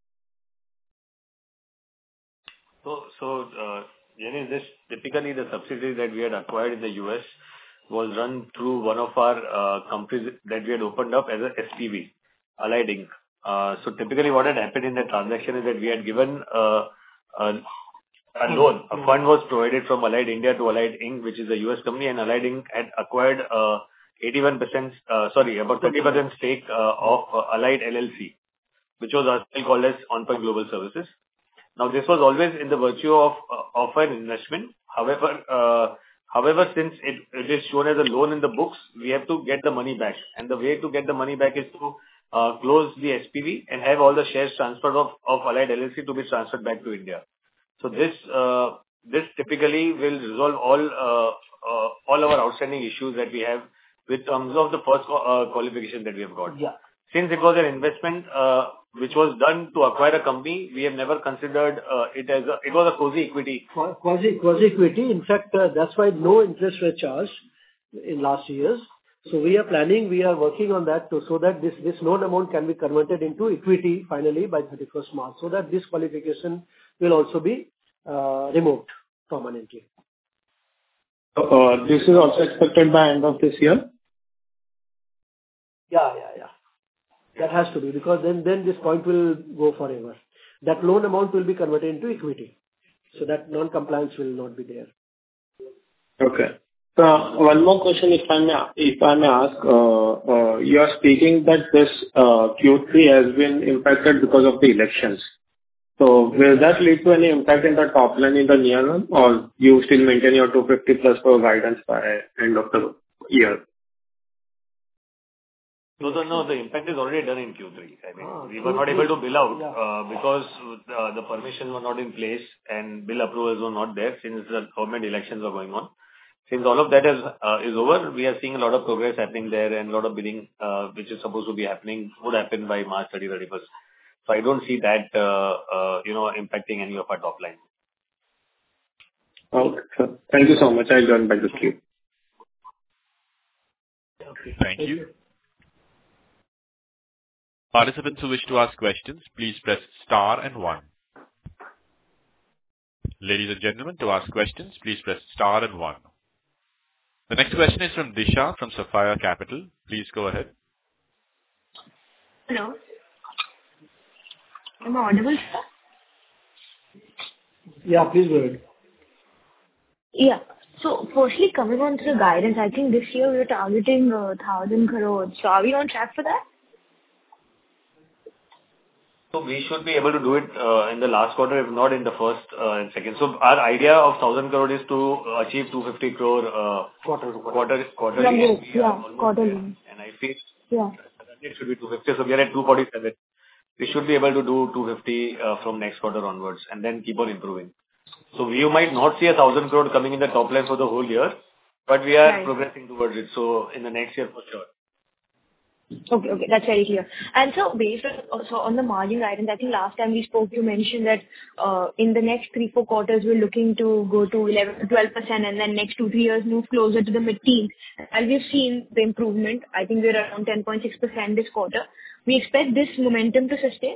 So, so uh, Jenny, this typically the subsidiary that we had acquired in the U S was run through one of our uh, companies that we had opened up as a S P V, Allied Incorporated. Uh, so typically what had happened in the transaction is that we had given uh, a, a loan, a fund was provided from Allied India to Allied Incorporated, which is a U S company, and Allied Incorporated had acquired uh, eighty-one percent, uh, sorry, about thirty percent stake uh, of uh, Allied L L C, which was still called as OnPoint Global Services. Now, this was always in the virtue of uh, of an investment. However, uh, however, since it, it is shown as a loan in the books, we have to get the money back, and the way to get the money back is to uh, close the S P V and have all the shares transferred of of Allied L L C to be transferred back to India. So this uh, this typically will resolve all uh, uh, all our outstanding issues that we have with terms of the first uh, qualification that we have got. Yeah. Since it was an investment uh, which was done to acquire a company, we have never considered uh, it as a, it was a quasi equity. Quasi quasi equity. In fact, uh, that's why no interest were charged in last years. So we are planning, we are working on that to, so that this this loan amount can be converted into equity finally by thirty-first March, so that this qualification will also be uh, removed permanently. Uh, This is also expected by end of this year? Yeah, yeah, yeah. That has to be, because then, then this point will go forever. That loan amount will be converted into equity, so that non-compliance will not be there. Okay. So one more question, if I may, if I may ask. Uh, uh, You are speaking that this uh, Q three has been impacted because of the elections. So will that lead to any impact in the top line in the near run, or you still maintain your two fifty plus for guidance by end of the year? No, no, no, the impact is already done in Q three. I mean, Ah, we were not able to bill out yeah. uh, because uh, the permissions were not in place and bill approvals were not there since the government elections were going on. Since all of that is uh, is over, we are seeing a lot of progress happening there, and a lot of billing uh, which is supposed to be happening would happen by March thirtieth, thirty-first. So I don't see that uh, uh, you know impacting any of our top line. Okay, sir. Thank you so much. I'll join back the queue. Okay. Thank you. Participants who wish to ask questions, please press star and one. Ladies and gentlemen, to ask questions, please press star and one. The next question is from Disha from Sapphire Capital. Please go ahead. Hello. Am I audible, sir? Yeah, please go ahead. Yeah. So So firstly, coming on to the guidance, I think this year we were targeting uh, one thousand crores. So are we on track for that? So we should be able to do it uh, in the last quarter, if not in the first uh, and second. So our idea of one thousand crore is to achieve two hundred fifty crore uh, quarter quarter quarterly. Yeah, yeah, quarterly. And I feel Yeah. it should be two hundred fifty. So we are at two hundred forty-seven. We should be able to do two hundred fifty uh, from next quarter onwards and then keep on improving. So you might not see a one thousand crore coming in the top line for the whole year, but we are Right. progressing towards it. So in the next year for sure. Okay, okay, that's very clear. And so based on, so on the margin guidance, I think last time we spoke, you mentioned that uh, in the next three, four quarters, we're looking to go to eleven to twelve percent, and then next two, three years move closer to the mid-teens. As we've seen the improvement, I think we're around ten point six percent this quarter. We expect this momentum to sustain?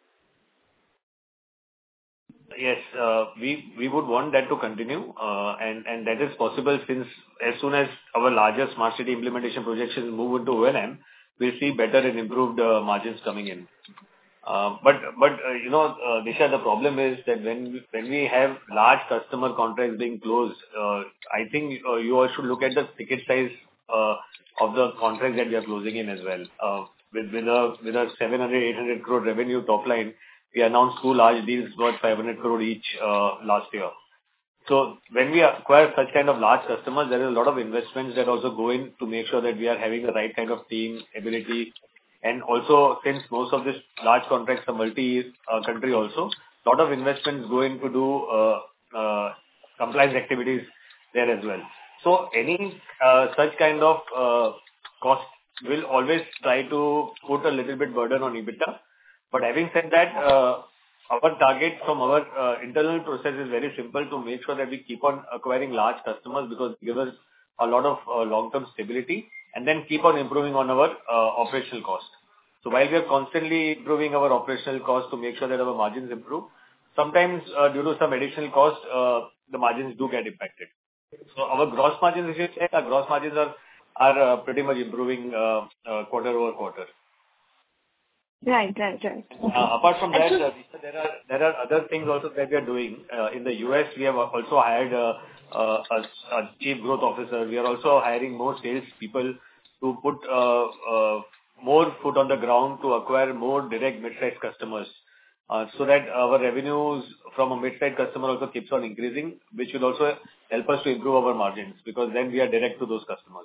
Yes, uh, we we would want that to continue, uh, and and that is possible since as soon as our larger smart city implementation projects move into O and M, we'll see better and improved uh, margins coming in. Uh, But but uh, you know, uh, Disha, the problem is that when we when we have large customer contracts being closed, uh, I think uh, you all should look at the ticket size uh, of the contracts that we are closing in as well. Uh, With with a with a seven hundred, eight hundred crore revenue top line, we announced two large deals worth five hundred crore each uh, last year. So when we acquire such kind of large customers, there is a lot of investments that also go in to make sure that we are having the right kind of team ability. And also, since most of these large contracts are multi-country also, a lot of investments go in to do uh, uh, compliance activities there as well. So any uh, such kind of uh, cost will always try to put a little bit burden on EBITDA. But having said that, uh, our target from our uh, internal process is very simple, to make sure that we keep on acquiring large customers, because they give us a lot of uh, long-term stability, and then keep on improving on our uh, operational cost. So while we are constantly improving our operational cost to make sure that our margins improve, sometimes uh, due to some additional cost, uh, the margins do get impacted. So our gross margins, if you check, our gross margins are are uh, pretty much improving uh, uh, quarter over quarter. Right, right, right. Uh, Apart from that, uh, there are there are other things also that we are doing. Uh, In the U S, we have also hired uh, uh, a a chief growth officer. We are also hiring more sales people to put uh, uh, more foot on the ground to acquire more direct mid-sized customers, uh, so that our revenues from a mid-sized customer also keeps on increasing, which will also help us to improve our margins, because then we are direct to those customers.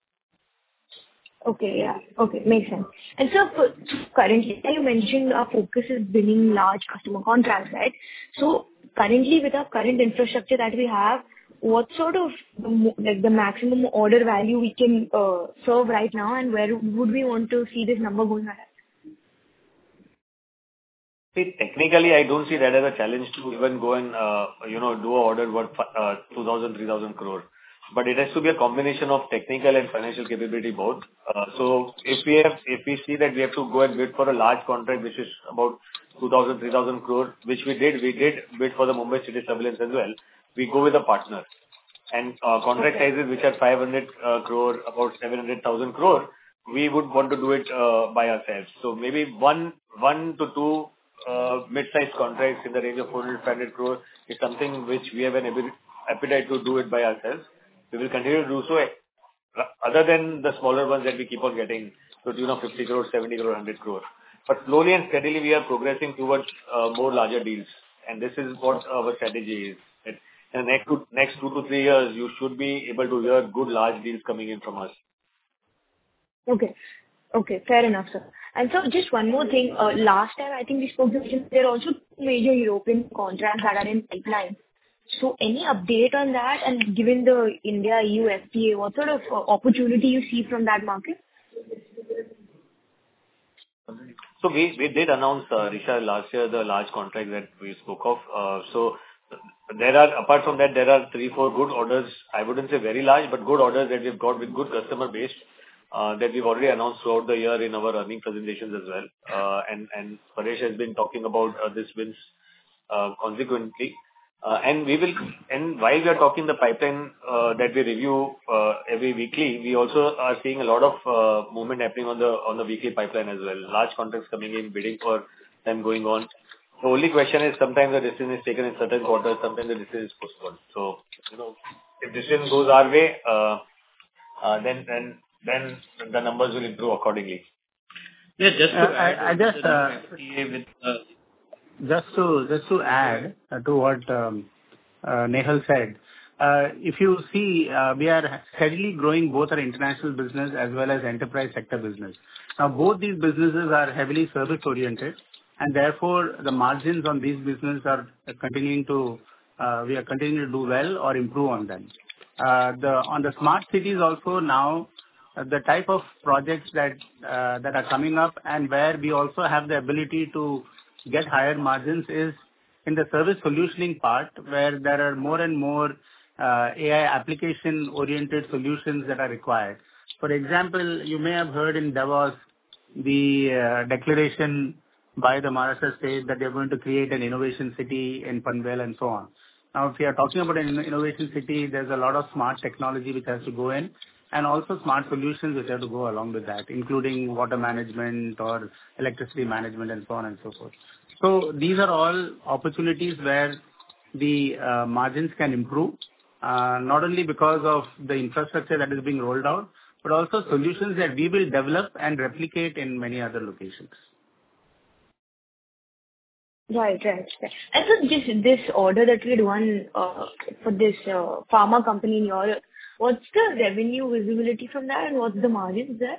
Okay, yeah. Okay, makes sense. And so for- currently, you mentioned our focus is winning large customer contracts, right? So currently, with our current infrastructure that we have, what sort of, mo- like, the maximum order value we can uh, serve right now, and where would we want to see this number going ahead? See, technically, I don't see that as a challenge to even go and, uh, you know, do a order worth uh, two thousand, three thousand crore. But it has to be a combination of technical and financial capability both. Uh, So if we have, if we see that we have to go and bid for a large contract, which is about two thousand, three thousand crore, which we did, we did bid for the Mumbai City Surveillance as well, we go with a partner. And uh, contract Okay. sizes which are five hundred uh, crore, about seven hundred thousand crore, we would want to do it uh, by ourselves. So maybe one, one to two uh, mid-sized contracts in the range of four hundred, five hundred crore is something which we have an abi- appetite to do it by ourselves. We will continue to do so, uh, other than the smaller ones that we keep on getting to the tune of fifty crore, seventy crore, one hundred crore. But slowly and steadily, we are progressing towards uh, more larger deals, and this is what our strategy is. That in the next two, next two to three years, you should be able to hear good large deals coming in from us. Okay. Okay, fair enough, sir. And so just one more thing. Uh, Last time, I think we spoke, to- there are also two major European contracts that are in pipeline. So any update on that? And given the India-E U F T A, what sort of uh, opportunity you see from that market? So we we did announce, uh, Risha, last year, the large contract that we spoke of. Uh, So there are, apart from that, there are three, four good orders. I wouldn't say very large, but good orders that we've got with good customer base, uh, that we've already announced throughout the year in our earnings presentations as well. Uh, And and Paresh has been talking about uh, this wins uh, consequently. Uh, And we will, and while we are talking the pipeline uh, that we review uh, every weekly, we also are seeing a lot of uh, movement happening on the on the weekly pipeline as well. Large contracts coming in, bidding for them going on. The only question is, sometimes the decision is taken in certain quarters, sometimes the decision is postponed. So, you know, if decision goes our way, uh, uh, then then then the numbers will improve accordingly. Yeah, just to Uh, add, I I with just the new uh, F T A with uh, just to just to add uh, to what um, uh, Nehal said. Uh, If you see, uh, we are steadily growing both our international business as well as enterprise sector business. Now, both these businesses are heavily service-oriented, and therefore, the margins on these businesses are continuing to, uh, we are continuing to do well or improve on them. Uh, the On the smart cities also now, uh, the type of projects that uh, that are coming up and where we also have the ability to get higher margins is in the service solutioning part, where there are more and more uh, A I application-oriented solutions that are required. For example, you may have heard in Davos the uh, declaration by the Maharashtra state that they're going to create an innovation city in Panvel and so on. Now, if you are talking about an innovation city, there's a lot of smart technology which has to go in, and also smart solutions which have to go along with that, including water management or electricity management and so on and so forth. So these are all opportunities where the uh, margins can improve, uh, not only because of the infrastructure that is being rolled out, but also solutions that we will develop and replicate in many other locations. Right, right. right. And so this, this order that we had won uh, for this uh, pharma company in Europe, what's the revenue visibility from that and what's the margins there?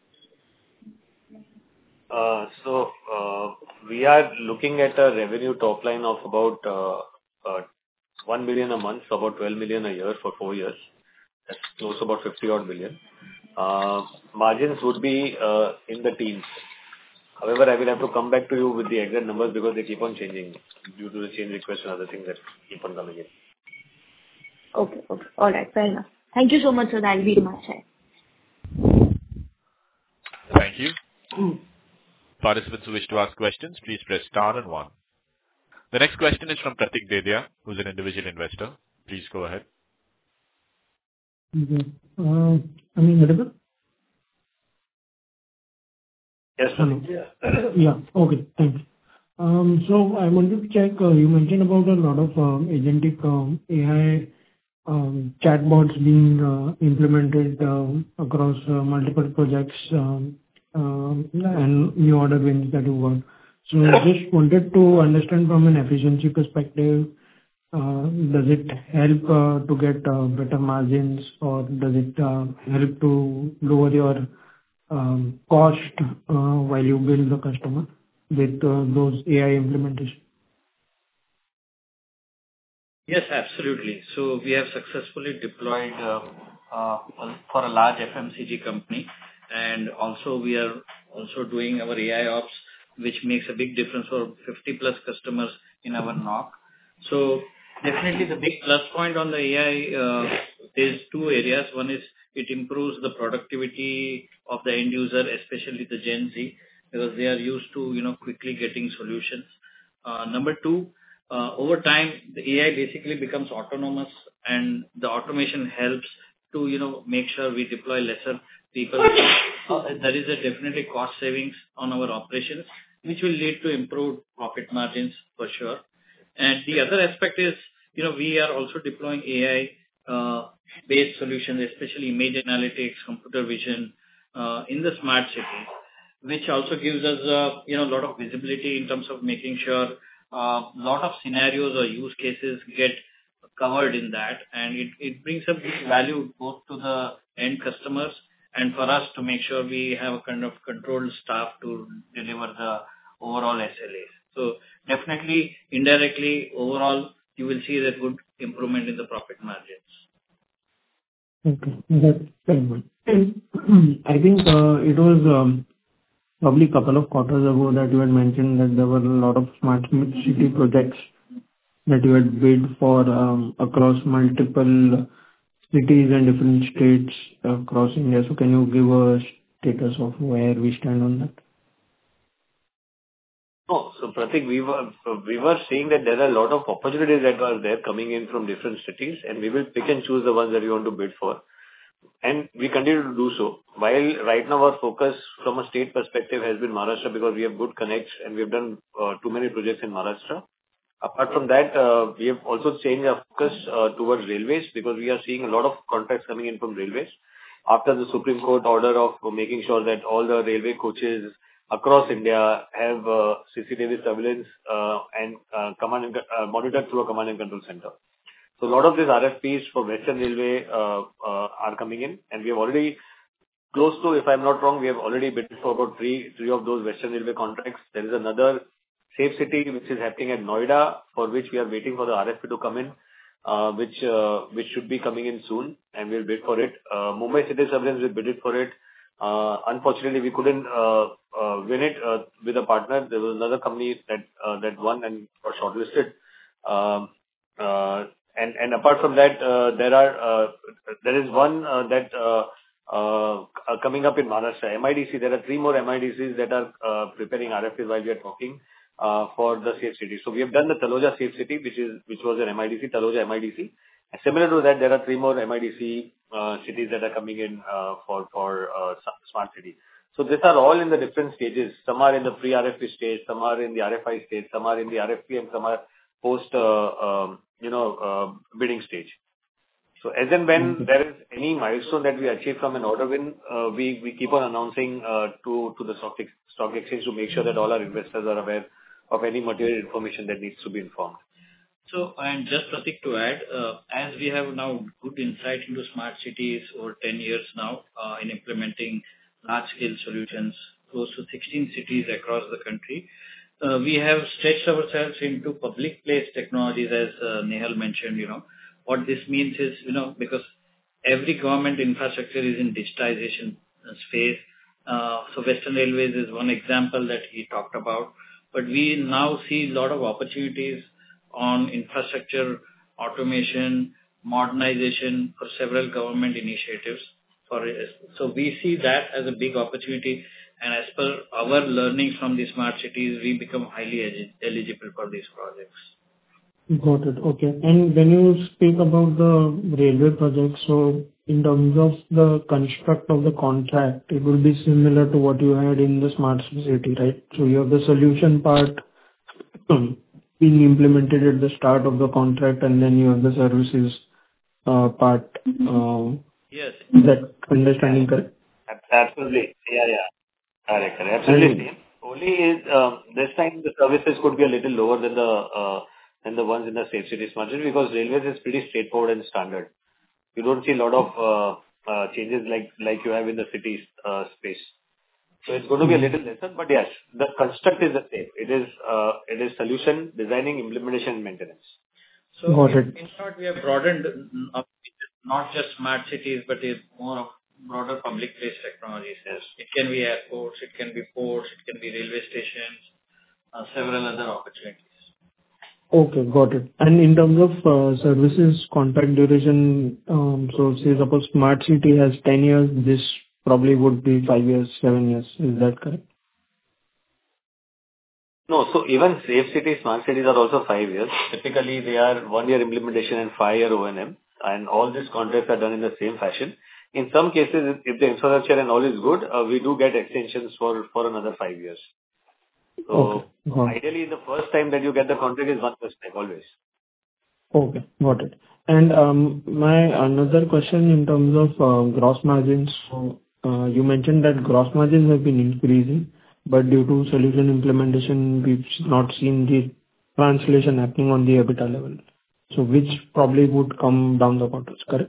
Uh, So, uh, we are looking at a revenue top line of about uh, uh, one million a month, so about twelve million a year for four years. That's close to about fifty odd million. Uh, Margins would be uh, in the teens. However, I will have to come back to you with the exact numbers because they keep on changing due to the change request and other things that keep on coming in. Okay, okay. All right, fair enough. Thank you so much, sir. That'll be my side. Thank you. Participants who wish to ask questions, please press star and one. The next question is from Pratik Dedia, who's an individual investor. Please go ahead. Okay. Uh, I mean, audible? Yes, sir. Hello. Yeah. Okay, thanks. Um, So I wanted to check, uh, you mentioned about a lot of um, agentic um, A I um, chatbots being uh, implemented um, across uh, multiple projects um, um, and new order wins that you got. So I just wanted to understand from an efficiency perspective, uh, does it help uh, to get uh, better margins, or does it uh, help to lower your um, cost uh, while you bill the customer with uh, those A I implementation? Yes, absolutely. So we have successfully deployed uh, uh, for a large F M C G company, and also we are also doing our A I ops, which makes a big difference for fifty plus customers in our N O C. So definitely the big plus point on the A I uh, is two areas. One is it improves the productivity of the end user, especially the Gen Z, because they are used to, you know, quickly getting solutions. Uh, number two, Uh, over time, the A I basically becomes autonomous, and the automation helps to, you know, make sure we deploy lesser people. Uh, there is a definitely cost savings on our operations, which will lead to improved profit margins for sure. And the other aspect is, you know, we are also deploying A I uh, based solutions, especially image analytics, computer vision uh, in the smart cities, which also gives us, uh, you know, a lot of visibility in terms of making sure a uh, lot of scenarios or use cases get covered in that, and it, it brings a big value both to the end customers and for us to make sure we have a kind of controlled staff to deliver the overall S L As. So definitely, indirectly, overall, you will see the good improvement in the profit margins. Okay, that's very good. And I think uh, it was um, probably a couple of quarters ago that you had mentioned that there were a lot of smart city projects that you had bid for um, across multiple cities and different states across India. So can you give a status of where we stand on that? Oh, so Pratik, we were we were seeing that there are a lot of opportunities that are there coming in from different cities, and we will pick and choose the ones that we want to bid for. And we continue to do so. While right now our focus from a state perspective has been Maharashtra because we have good connects and we have done uh, too many projects in Maharashtra. Apart from that, uh, we have also changed our focus uh, towards railways because we are seeing a lot of contracts coming in from railways. After the Supreme Court order of making sure that all the railway coaches across India have uh, C C T V surveillance uh, and uh, command and, uh, monitored through a command and control center. So a lot of these R F Ps for Western Railway uh, uh, are coming in, and we have already close to, if I'm not wrong, we have already bid for about three three of those Western Railway contracts. There is another Safe City which is happening at Noida, for which we are waiting for the R F P to come in, uh, which uh, which should be coming in soon, and we'll bid for it. Uh, Mumbai City Surveillance, we bidded for it. Uh, Unfortunately, we couldn't uh, uh, win it uh, with a partner. There was another company that uh, that won and got shortlisted. Um, uh, And and apart from that, uh, there are uh, there is one uh, that uh, uh, coming up in Maharashtra, M I D C. There are three more M I D Cs that are uh, preparing R F Ps while we are talking uh, for the Safe City. So we have done the Taloja Safe City, which is which was an M I D C, Taloja M I D C. And similar to that, there are three more M I D C uh, cities that are coming in uh, for for uh, smart city. So these are all in the different stages. Some are in the pre-R F P stage, some are in the R F I stage, some are in the R F P, and some are post uh, um, you know uh, bidding stage. So as and when there is any milestone that we achieve from an order win, uh, we we keep on announcing uh, to to the stock ex- stock exchange to make sure that all our investors are aware of any material information that needs to be informed. So, and just Pratik to add, uh, as we have now good insight into smart cities over ten years now uh, in implementing large-scale solutions, close to sixteen cities across the country, uh, we have stretched ourselves into public place technologies, as uh, Nehal mentioned. You know, what this means is, you know, because every government infrastructure is in digitization phase. Uh, so Western Railways is one example that he talked about, but we now see a lot of opportunities on infrastructure, automation, modernization for several government initiatives. For So we see that as a big opportunity, and as per our learnings from the smart cities, we become highly eligible for these projects. Got it. Okay. And when you speak about the railway project, so in terms of the construct of the contract, it will be similar to what you had in the smart city, right? So you have the solution part being implemented at the start of the contract, and then you have the services uh, part. Uh, Yes. Is that understanding correct? Absolutely. Yeah, yeah. Correct, correct. Absolutely same. Only is um, this time the services could be a little lower than the uh, than the ones in the Safe City Smart City, because railways is pretty straightforward and standard. You don't see a lot of uh, uh, changes like like you have in the city uh, space. So it's going to be a little lesser, but yes, the construct is the same. It is uh, it is solution, designing, implementation, and maintenance. So Got in, it. in short, we have broadened up not just smart cities, but it's more of broader public place technologies. Yes. It can be airports, it can be ports, it can be railway stations, uh, several other opportunities. Okay, got it. And in terms of uh, services contract duration, um, so say suppose smart city has ten years, this probably would be five years, seven years. Is that correct? No, so even Safe City, smart cities are also five years. Typically, they are one-year implementation and five-year O and M, and all these contracts are done in the same fashion. In some cases, if the infrastructure and all is good, uh, we do get extensions for, for another five years. So Okay. Got it. ideally, the first time that you get the contract is one first time, always. Okay, got it. And um, my another question in terms of uh, gross margins. So, uh, you mentioned that gross margins have been increasing, but due to solution implementation, we've not seen the translation happening on the EBITDA level. So which probably would come down the quarters, correct?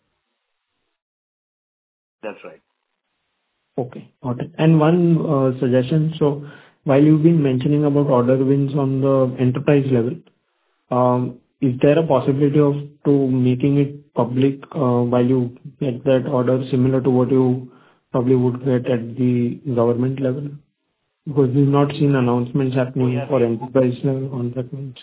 That's right. Okay, got it. And one uh, suggestion. So while you've been mentioning about order wins on the enterprise level, um, is there a possibility of to making it public uh, while you get that order similar to what you probably would get at the government level? Because we've not seen announcements happening Oh, yeah. for enterprise level contract wins.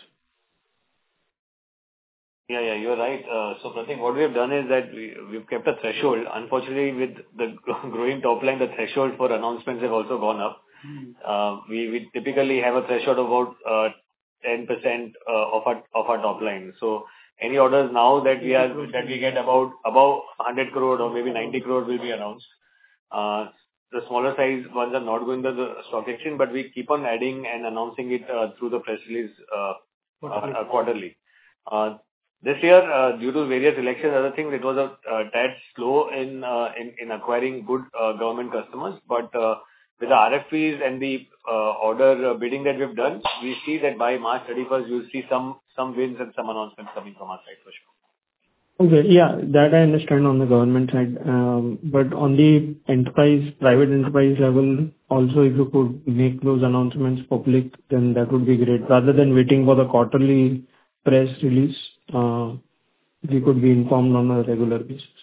Yeah, yeah, you're right. Uh, So Pratik, what we have done is that we, we've kept a threshold. Unfortunately, with the growing top line, the threshold for announcements have also gone up. Uh, We we typically have a threshold of about uh, ten percent uh, of our of our top line. So any orders now that we are that we get about above one hundred crore or maybe ninety crore will be announced. Uh, The smaller size ones are not going to the stock exchange, but we keep on adding and announcing it uh, through the press release uh, uh, quarterly. Uh, This year, uh, due to various elections and other things, it was a uh, tad slow in uh, in in acquiring good uh, government customers. But uh, with the R F Ps and the uh, order uh, bidding that we've done, we see that by March thirty-first, you'll see some some wins and some announcements coming from our side for sure. Okay. Yeah, that I understand on the government side. Um, But on the enterprise, private enterprise level, also, if you could make those announcements public, then that would be great. Rather than waiting for the quarterly press release, uh, we could be informed on a regular basis.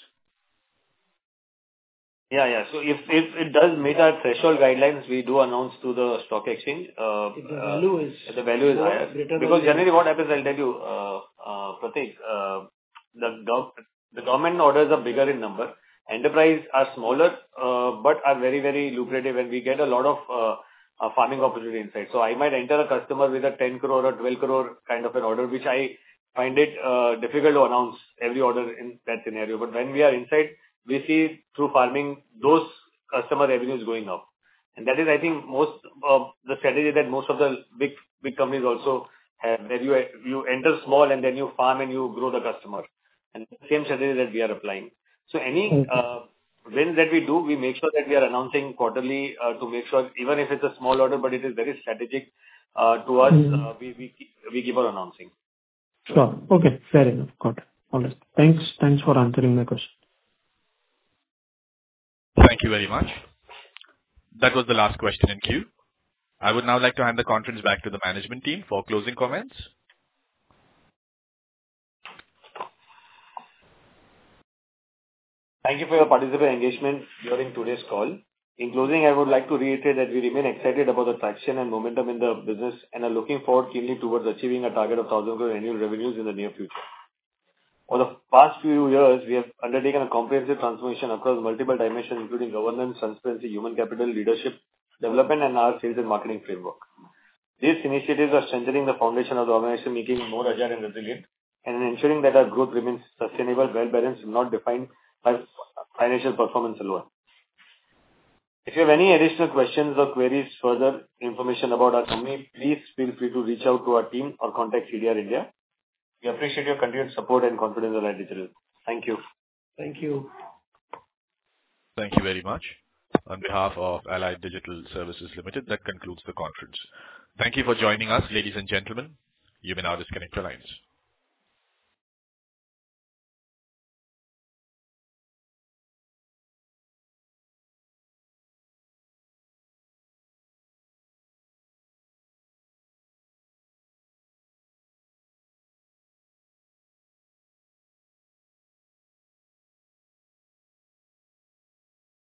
Yeah, yeah. So if if it does meet our threshold guidelines, we do announce to the stock exchange. uh, If the uh, value is if the value is more higher. greater Because than generally what happens, I'll tell you, uh, uh, Prateek, uh, the gov- the government orders are bigger in number. Enterprise are smaller, uh, but are very, very lucrative, and we get a lot of uh, uh, farming opportunity inside. So I might enter a customer with a ten crore or twelve crore kind of an order, which I find it uh, difficult to announce every order in that scenario. But when we are inside, we see through farming those customer revenues going up. And that is, I think, most of the strategy that most of the big big companies also have, where you you enter small and then you farm and you grow the customer. And the same strategy that we are applying. So any uh, wins that we do, we make sure that we are announcing quarterly uh, to make sure, even if it's a small order, but it is very strategic uh, to us, Mhm. uh, we we keep, we keep on announcing. Sure. Okay, fair enough. Got it. All right. Thanks. Thanks for answering my question. Thank you very much. That was the last question in queue. I would now like to hand the conference back to the management team for closing comments. Thank you for your participant engagement during today's call. In closing, I would like to reiterate that we remain excited about the traction and momentum in the business and are looking forward keenly towards achieving a target of one thousand crore annual revenues in the near future. Over the past few years, we have undertaken a comprehensive transformation across multiple dimensions, including governance, transparency, human capital, leadership, development, and our sales and marketing framework. These initiatives are strengthening the foundation of the organization, making it more agile and resilient, and ensuring that our growth remains sustainable, well-balanced, and not defined by financial performance alone. If you have any additional questions or queries, further information about our company, please feel free to reach out to our team or contact C D R India. We appreciate your continued support and confidence in Allied Digital. Thank you. Thank you. Thank you very much. On behalf of Allied Digital Services Limited, that concludes the conference. Thank you for joining us, ladies and gentlemen. You may now disconnect your lines.